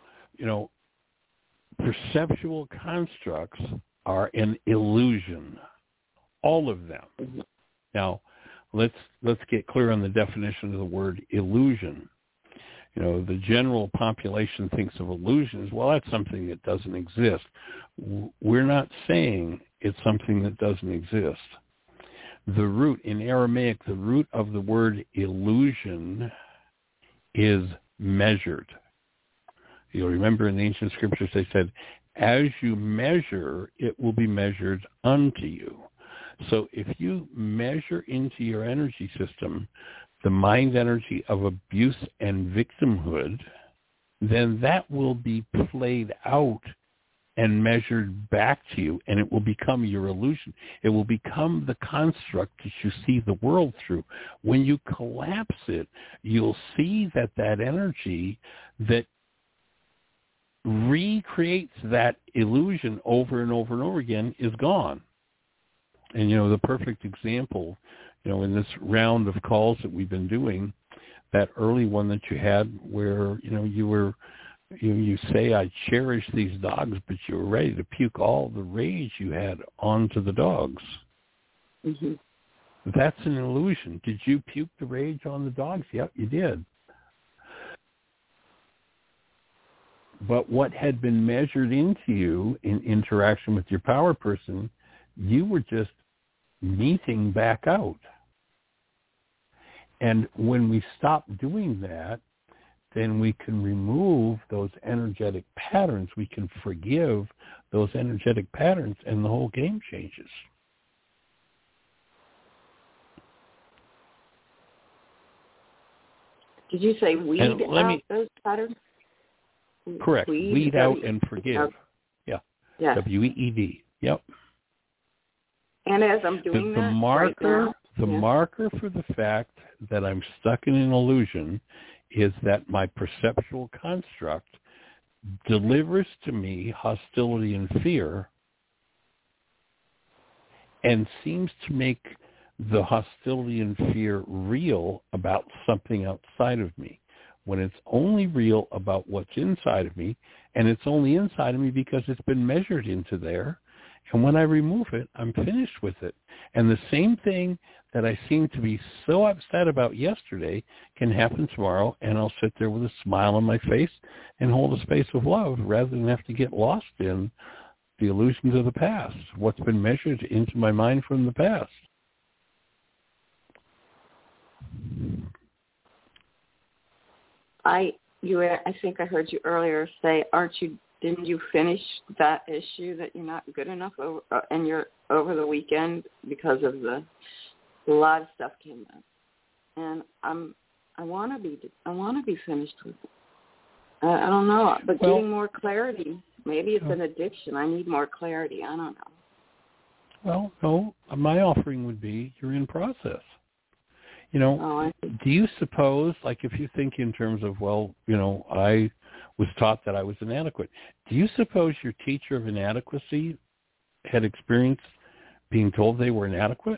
perceptual constructs are an illusion. All of them. Mm-hmm. Now, let's get clear on the definition of the word illusion. The general population thinks of illusion as, well, that's something that doesn't exist. We're not saying it's something that doesn't exist. The root, in Aramaic, the root of the word illusion is measured. You'll remember in the ancient scriptures they said, As you measure, it will be measured unto you. So if you measure into your energy system the mind energy of abuse and victimhood, then that will be played out and measured back to you, and it will become your illusion. It will become the construct that you see the world through. When you collapse it, you'll see that energy that recreates that illusion over and over and over again is gone. And, the perfect example, in this round of calls that we've been doing, that early one that you had where, you say, I cherish these dogs, but you were ready to puke all the rage you had onto the dogs. Mm-hmm. That's an illusion. Did you puke the rage on the dogs? Yep, you did. But what had been measured into you in interaction with your power person, you were just meeting back out. And when we stop doing that, then we can remove those energetic patterns. We can forgive those energetic patterns, and the whole game changes. Did you say weed out those patterns? Correct. Weed out and forgive. Yeah. W-E-E-D. Yep. And as I'm doing the marker for the fact that I'm stuck in an illusion is that my perceptual construct delivers to me hostility and fear and seems to make the hostility and fear real about something outside of me, when it's only real about what's inside of me, and it's only inside of me because it's been measured into there. And when I remove it, I'm finished with it. And the same thing that I seem to be so upset about yesterday can happen tomorrow, and I'll sit there with a smile on my face and hold a space of love rather than have to get lost in the illusions of the past, what's been measured into my mind from the past. I think I heard you earlier say, didn't you finish that issue that you're not good enough and you're over the weekend because of a lot of stuff came up, and I want to be finished with it. I don't know, but getting more clarity. Maybe it's an addiction. I need more clarity. I don't know. Well, no, my offering would be you're in process. Do you suppose, like if you think in terms of, I was taught that I was inadequate, do you suppose your teacher of inadequacy had experienced being told they were inadequate?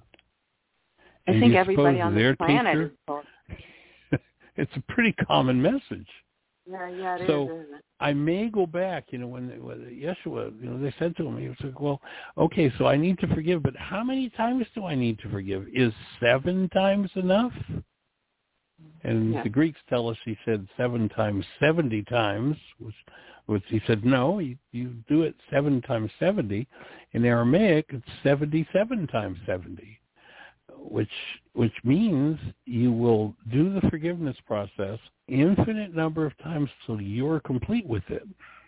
I think everybody on the planet is told. It's a pretty common message. Yeah, it so is, isn't it? I may go back, when Yeshua, they said to him, he was like, well, okay, so I need to forgive, but how many times do I need to forgive? Is 7 times enough? And the Greeks tell us he said 7 times 70 times, which he said, no, you do it 7 times 70. In Aramaic, it's 77 times 70. Which means you will do the forgiveness process infinite number of times till you're complete with it.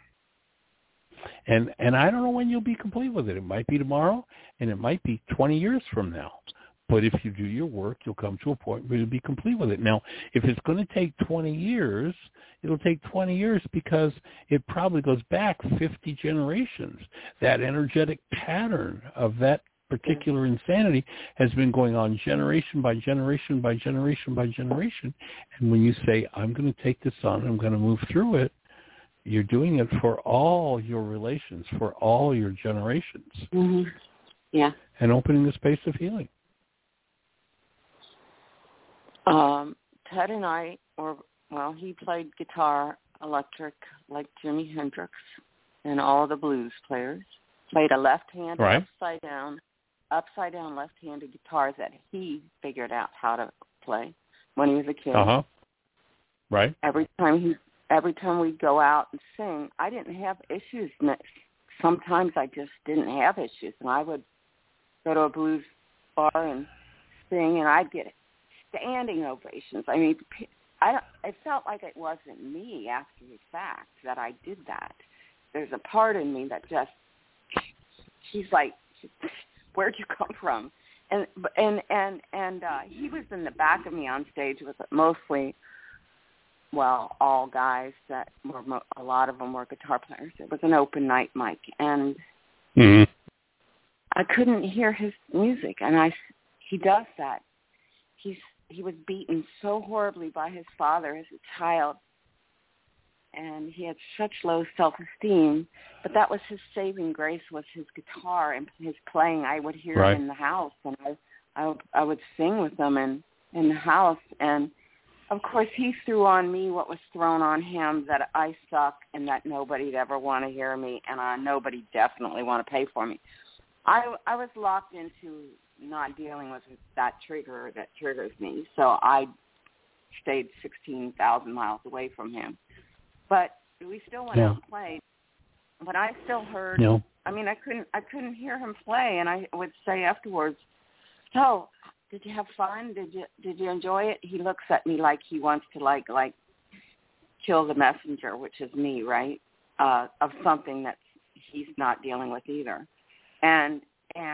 And I don't know when you'll be complete with it. It might be tomorrow, and it might be 20 years from now. But if you do your work, you'll come to a point where you'll be complete with it. Now, if it's going to take 20 years, it'll take 20 years because it probably goes back 50 generations. That energetic pattern of that particular insanity has been going on generation by generation by generation by generation. And when you say, I'm going to take this on, I'm going to move through it, you're doing it for all your relations, for all your generations. Mm-hmm. Yeah. And opening the space of healing. Ted and I, he played guitar electric like Jimi Hendrix and all the blues players. Played a left-handed upside down left-handed guitar that he figured out how to play when he was a kid. Uh-huh. Right. Every time we'd go out and sing, I didn't have issues. Sometimes I just didn't have issues, and I would go to a blues bar and sing, and I'd get standing ovations. I mean, it felt like it wasn't me after the fact that I did that. there's a part in me that just, she's like, where'd you come from? And he was in the back of me on stage with mostly, well, all guys that were, a lot of them were guitar players. It was an open night mic, and I couldn't hear his music. And he does that. He was beaten so horribly by his father as a child, and he had such low self-esteem. But that was his saving grace, was his guitar and his playing. I would hear him in the house, and I would sing with him in the house. And of course, he threw on me what was thrown on him, that I suck and that nobody'd ever want to hear me, and nobody definitely want to pay for me. I was locked into not dealing with that trigger that triggers me, so I stayed 16,000 miles away from him. But we still went out and played. But I still heard. No. I mean, I couldn't hear him play, and I would say afterwards, "So, did you have fun? Did you enjoy it?" He looks at me like he wants to like kill the messenger, which is me, right? Of something that he's not dealing with either, and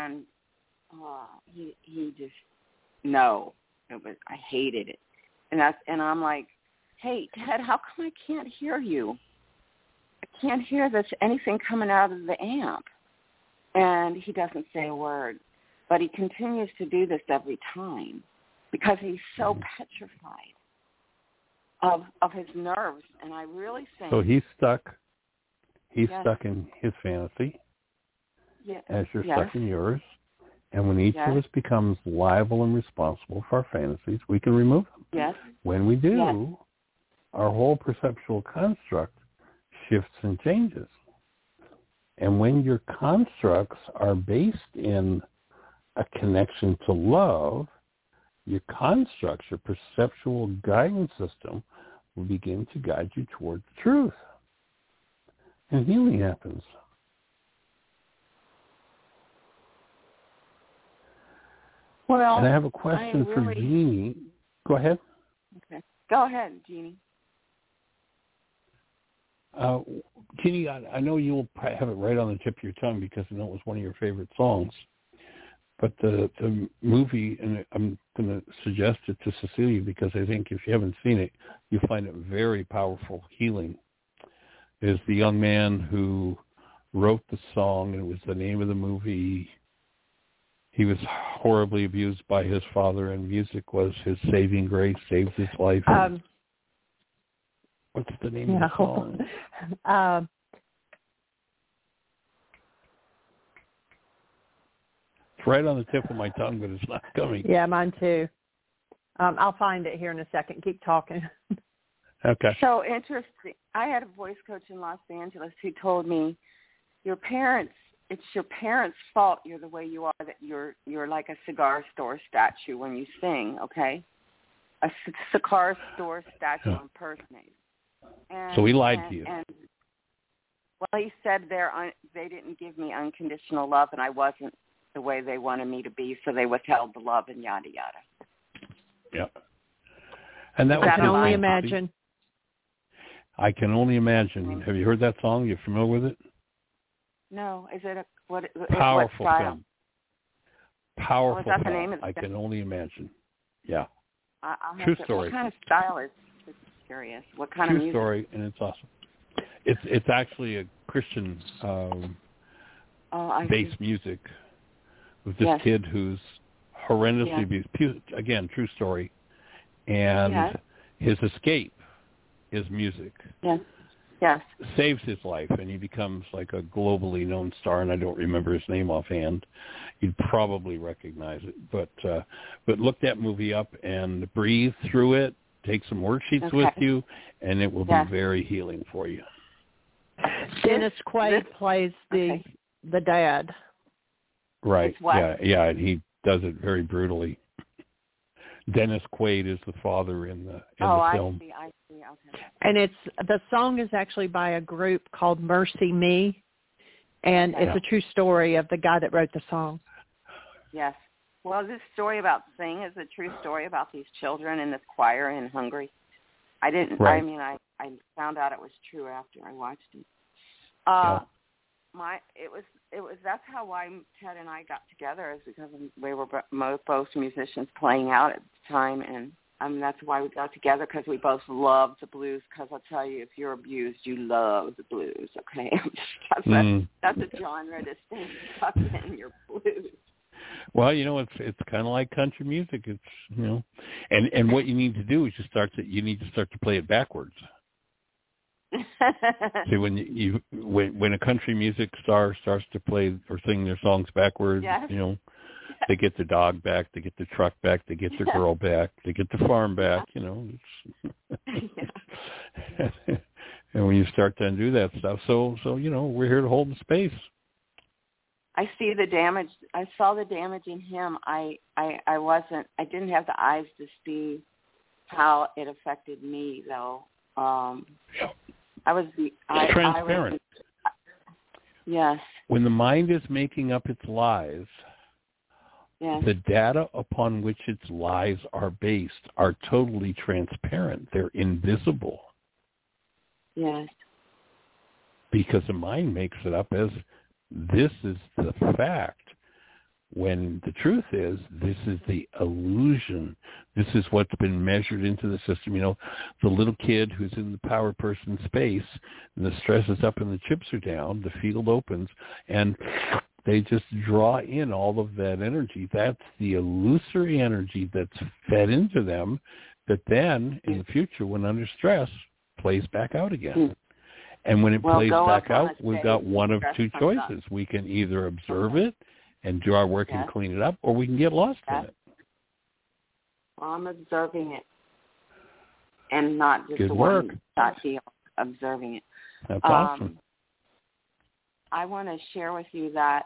he just no. I hated it, and I'm like, "Hey, Ted, how come I can't hear you? I can't hear anything coming out of the amp." And he doesn't say a word, but he continues to do this every time because he's so petrified of his nerves. And I really think so. He's stuck. He's stuck in his fantasy, as you're stuck in yours. And when each of us becomes liable and responsible for our fantasies, we can remove them. Yes. When we do, our whole perceptual construct shifts and changes. And when your constructs are based in a connection to love, your constructs, your perceptual guidance system will begin to guide you toward the truth. And healing happens. Well, and I have a question for Jeannie. Go ahead. Okay. Go ahead, Jeannie. Jeannie, I know you'll have it right on the tip of your tongue because I know it was one of your favorite songs. But the movie, and I'm going to suggest it to Cecilia because I think if you haven't seen it, you'll find it very powerful, healing, is the young man who wrote the song, and it was the name of the movie. He was horribly abused by his father, and music was his saving grace, saved his life. What's the name of the song? It's right on the tip of my tongue, but it's not coming. Yeah, mine too. I'll find it here in a second. Keep talking. Okay. So interesting. I had a voice coach in Los Angeles who told me, it's your parents' fault you're the way you are, that you're like a cigar store statue when you sing, okay? A cigar store statue impersonator. So he lied to you. Well, he said they didn't give me unconditional love, and I wasn't the way they wanted me to be, so they withheld the love and yada, yada. Yep. And that I can only imagine. I can only imagine. Have you heard that song? You familiar with it? No. Is it powerful what film? Powerful is that film. The name of the I can only imagine. Yeah. True story. What kind of style is? Just curious. What kind of music? True story, and it's awesome. It's actually a Christian based music with this kid who's horrendously abused. Again, true story, and his escape is music. Yes. Yes. Saves his life, and he becomes like a globally known star, and I don't remember his name offhand. You'd probably recognize it. But look that movie up and breathe through it. Take some worksheets with you, and it will be very healing for you. Dennis Quaid plays the dad. Right. Yeah, and he does it very brutally. Dennis Quaid is the father in the film. I see. Okay. And the song is actually by a group called Mercy Me, and it's a true story of the guy that wrote the song. Yes. Well, this story about Sing is a true story about these children in this choir in Hungary. I didn't. Right. I mean, I found out it was true after I watched it. That's how why Ted and I got together, is because we were both musicians playing out at the time, and that's why we got together, because we both loved the blues. Because I'll tell you, if you're abused, you love the blues. Okay, that's a genre to stay stuck in, your blues. Well, it's kind of like country music. It's and what you need to do is you need to start to play it backwards. See, when a country music star starts to play or sing their songs backwards, yes. They get the dog back, they get the truck back, they get the girl back, they get the farm back. And when you start to undo that stuff, so we're here to hold the space. I see the damage. I saw the damage in him. I didn't have the eyes to see how it affected me, though. It's transparent. Yes. When the mind is making up its lies, yes, the data upon which its lies are based are totally transparent. They're invisible. Yes. Because the mind makes it up as this is the fact, when the truth is this is the illusion. This is what's been measured into the system. The little kid who's in the power person space, and the stress is up and the chips are down, the field opens, and they just draw in all of that energy. That's the illusory energy that's fed into them that then, in the future, when under stress, plays back out again. And when it plays back out, we've got one of two choices. We can either observe it and do our work and clean it up, or we can get lost in it. Well, I'm observing it, and not just Good the work. one observing it. That's awesome. I want to share with you that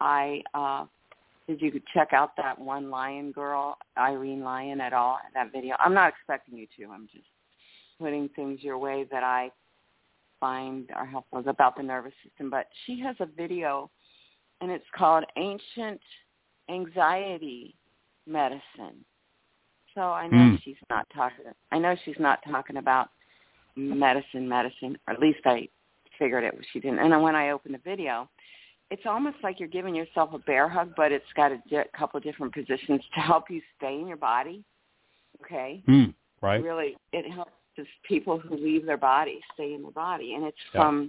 did you check out that one Lion girl, Irene Lyon, at all, that video? I'm not expecting you to. I'm just putting things your way that I find are helpful about the nervous system. But she has a video, and it's called Ancient Anxiety Medicine. So I know she's not talking. I know she's not talking about medicine, or at least I figured it. She didn't. And then when I opened the video, it's almost like you're giving yourself a bear hug, but it's got a couple different positions to help you stay in your body. Okay. Right. Really, it helps people who leave their body stay in their body, and it's from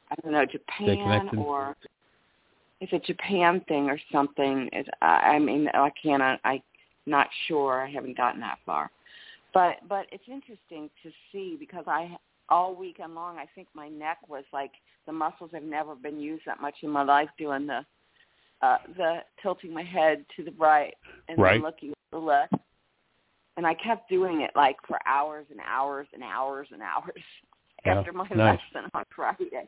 Japan, or it's a Japan thing or something. I'm not sure. I haven't gotten that far, but it's interesting to see, because all weekend long, I think my neck was like, the muscles have never been used that much in my life, doing the tilting my head to the right and then looking to the left. And I kept doing it like for hours and hours and hours and hours after my lesson on Friday.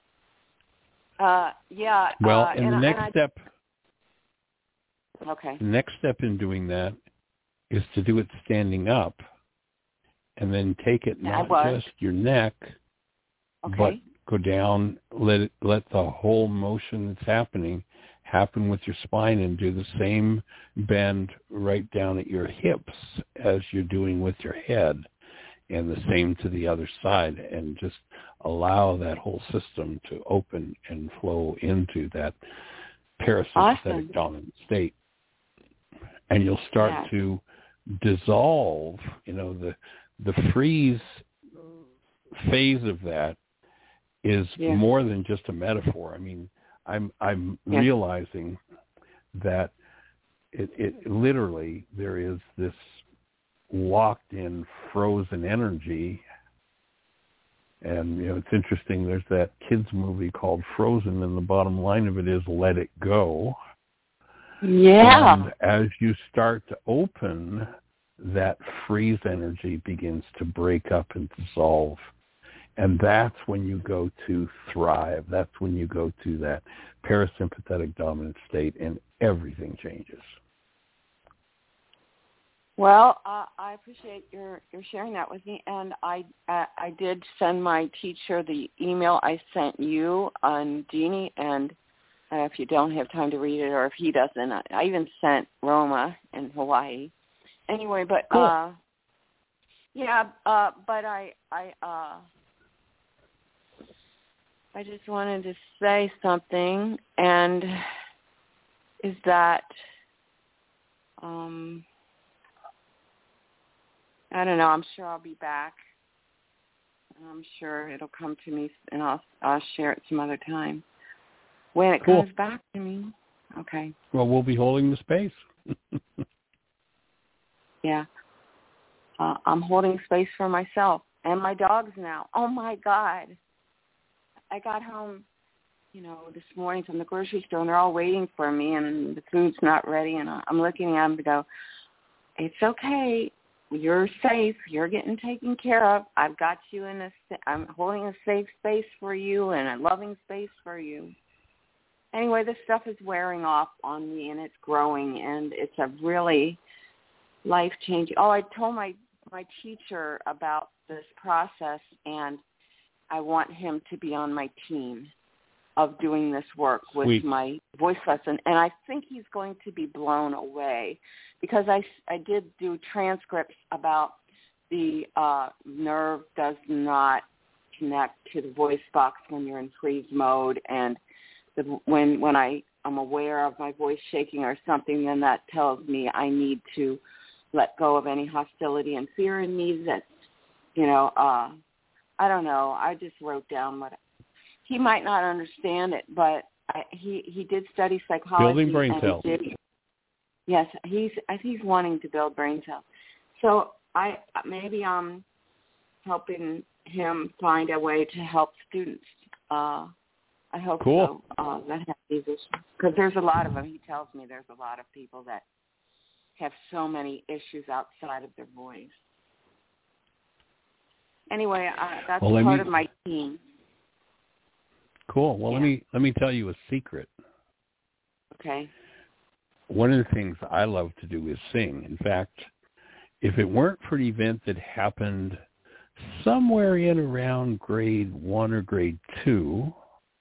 Well, and the next step. Okay. The next step in doing that is to do it standing up, and then take it not just your neck, but go down. Let the whole motion that's happening happen with your spine, and do the same bend right down at your hips as you're doing with your head, and the same to the other side, and just allow that whole system to open and flow into that parasympathetic dominant state. And you'll start to dissolve, the freeze phase of that is more than just a metaphor. I mean, I'm realizing that it literally, there is this locked in frozen energy. And, it's interesting, there's that kids movie called Frozen, and the bottom line of it is let it go. Yeah. And as you start to open, that freeze energy begins to break up and dissolve. And that's when you go to thrive. That's when you go to that parasympathetic dominant state, and everything changes. Well, I appreciate your sharing that with me, and I did send my teacher the email I sent you on Jeannie, and if you don't have time to read it, or if he doesn't, I even sent Roma in Hawaii. Anyway, but cool. but I just wanted to say something, and is that I don't know. I'm sure I'll be back, and I'm sure it'll come to me, and I'll share it some other time when it comes back to me. Okay. Well, we'll be holding the space. Yeah. I'm holding space for myself and my dogs now. Oh, my God. I got home, this morning from the grocery store, and they're all waiting for me, and the food's not ready, and I'm looking at them to go, it's okay. You're safe. You're getting taken care of. I've got you I'm holding a safe space for you and a loving space for you. Anyway, this stuff is wearing off on me, and it's growing, and it's a really life-changing. Oh, I told my teacher about this process, and I want him to be on my team of doing this work with my voice lesson. And I think he's going to be blown away because I did do transcripts about the nerve does not connect to the voice box when you're in freeze mode, and when I'm aware of my voice shaking or something, then that tells me I need to let go of any hostility and fear in me that, I don't know. I just wrote down what he might not understand it, but he did study psychology. Building brain cells. Yes, he's wanting to build brain cells. So maybe I'm helping him find a way to help students. I hope so. That have these issues, because there's a lot of them. He tells me there's a lot of people that have so many issues outside of their voice. Anyway, that's part of my team. Cool. Well, let me tell you a secret. Okay. One of the things I love to do is sing. In fact, if it weren't for an event that happened somewhere in around grade 1 or grade 2,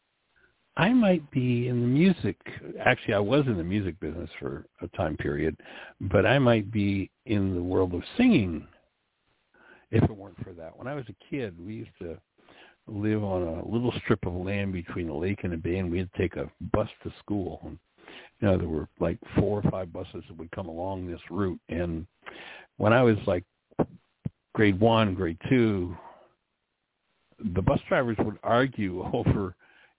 I might be in the music. Actually, I was in the music business for a time period, but I might be in the world of singing if it weren't for that. When I was a kid, we used to live on a little strip of land between a lake and a bay, and we had to take a bus to school. And, there were like 4 or 5 buses that would come along this route. And when I was like grade 1, grade 2, the bus drivers would argue over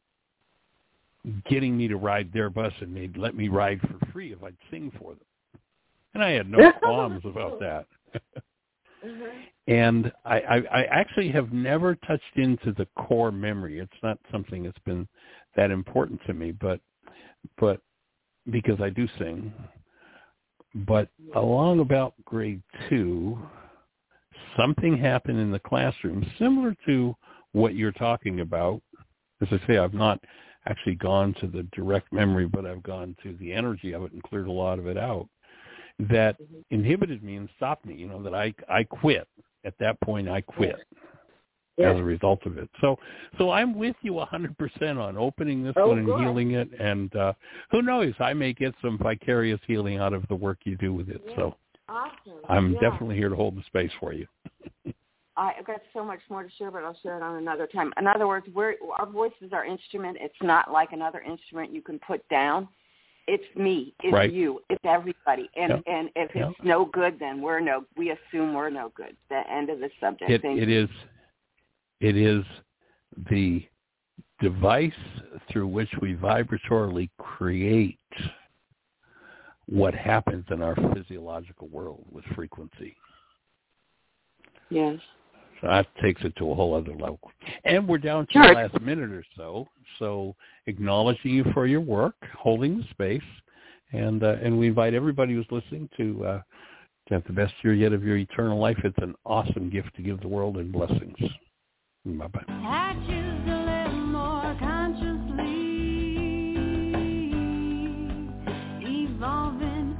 getting me to ride their bus, and they'd let me ride for free if I'd sing for them. And I had no qualms about that. Mm-hmm. And I actually have never touched into the core memory. It's not something that's been that important to me, but because I do sing. But along about grade 2, something happened in the classroom similar to what you're talking about. As I say, I've not actually gone to the direct memory, but I've gone to the energy of it and cleared a lot of it out, that inhibited me and stopped me, that I quit. At that point, I quit as a result of it. So I'm with you 100% on opening this one and healing it. And who knows, I may get some vicarious healing out of the work you do with it. So awesome. I'm definitely here to hold the space for you. I've got so much more to share, but I'll share it on another time. In other words, our voice is our instrument. It's not like another instrument you can put down. It's me. It's you. It's everybody. And if it's no good, then we assume we're no good. The end of the subject. It is the device through which we vibratorily create what happens in our physiological world with frequency. Yes. So that takes it to a whole other level. And we're down to the last minute or so. So acknowledging you for your work, holding the space, and we invite everybody who's listening to have the best year yet of your eternal life. It's an awesome gift to give the world, and blessings. Bye-bye. I choose to live more consciously, evolving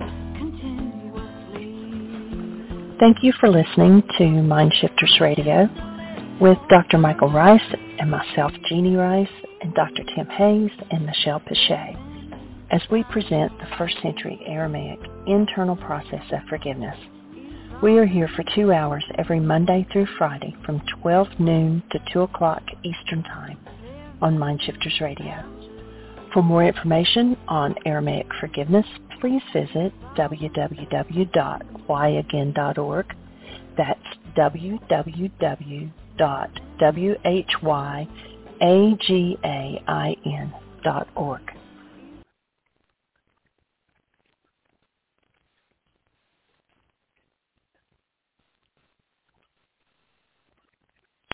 continuously. Thank you for listening to Mind Shifters Radio with Dr. Michael Ryce and myself, Jeannie Ryce, and Dr. Tim Hayes and Michelle Pichet, as we present the first century Aramaic internal process of forgiveness. We are here for 2 hours every Monday through Friday from 12 noon to 2 o'clock Eastern Time. on Mindshifters Radio. For more information on Aramaic forgiveness, please visit www.whyagain.org. That's www.whyagain.org.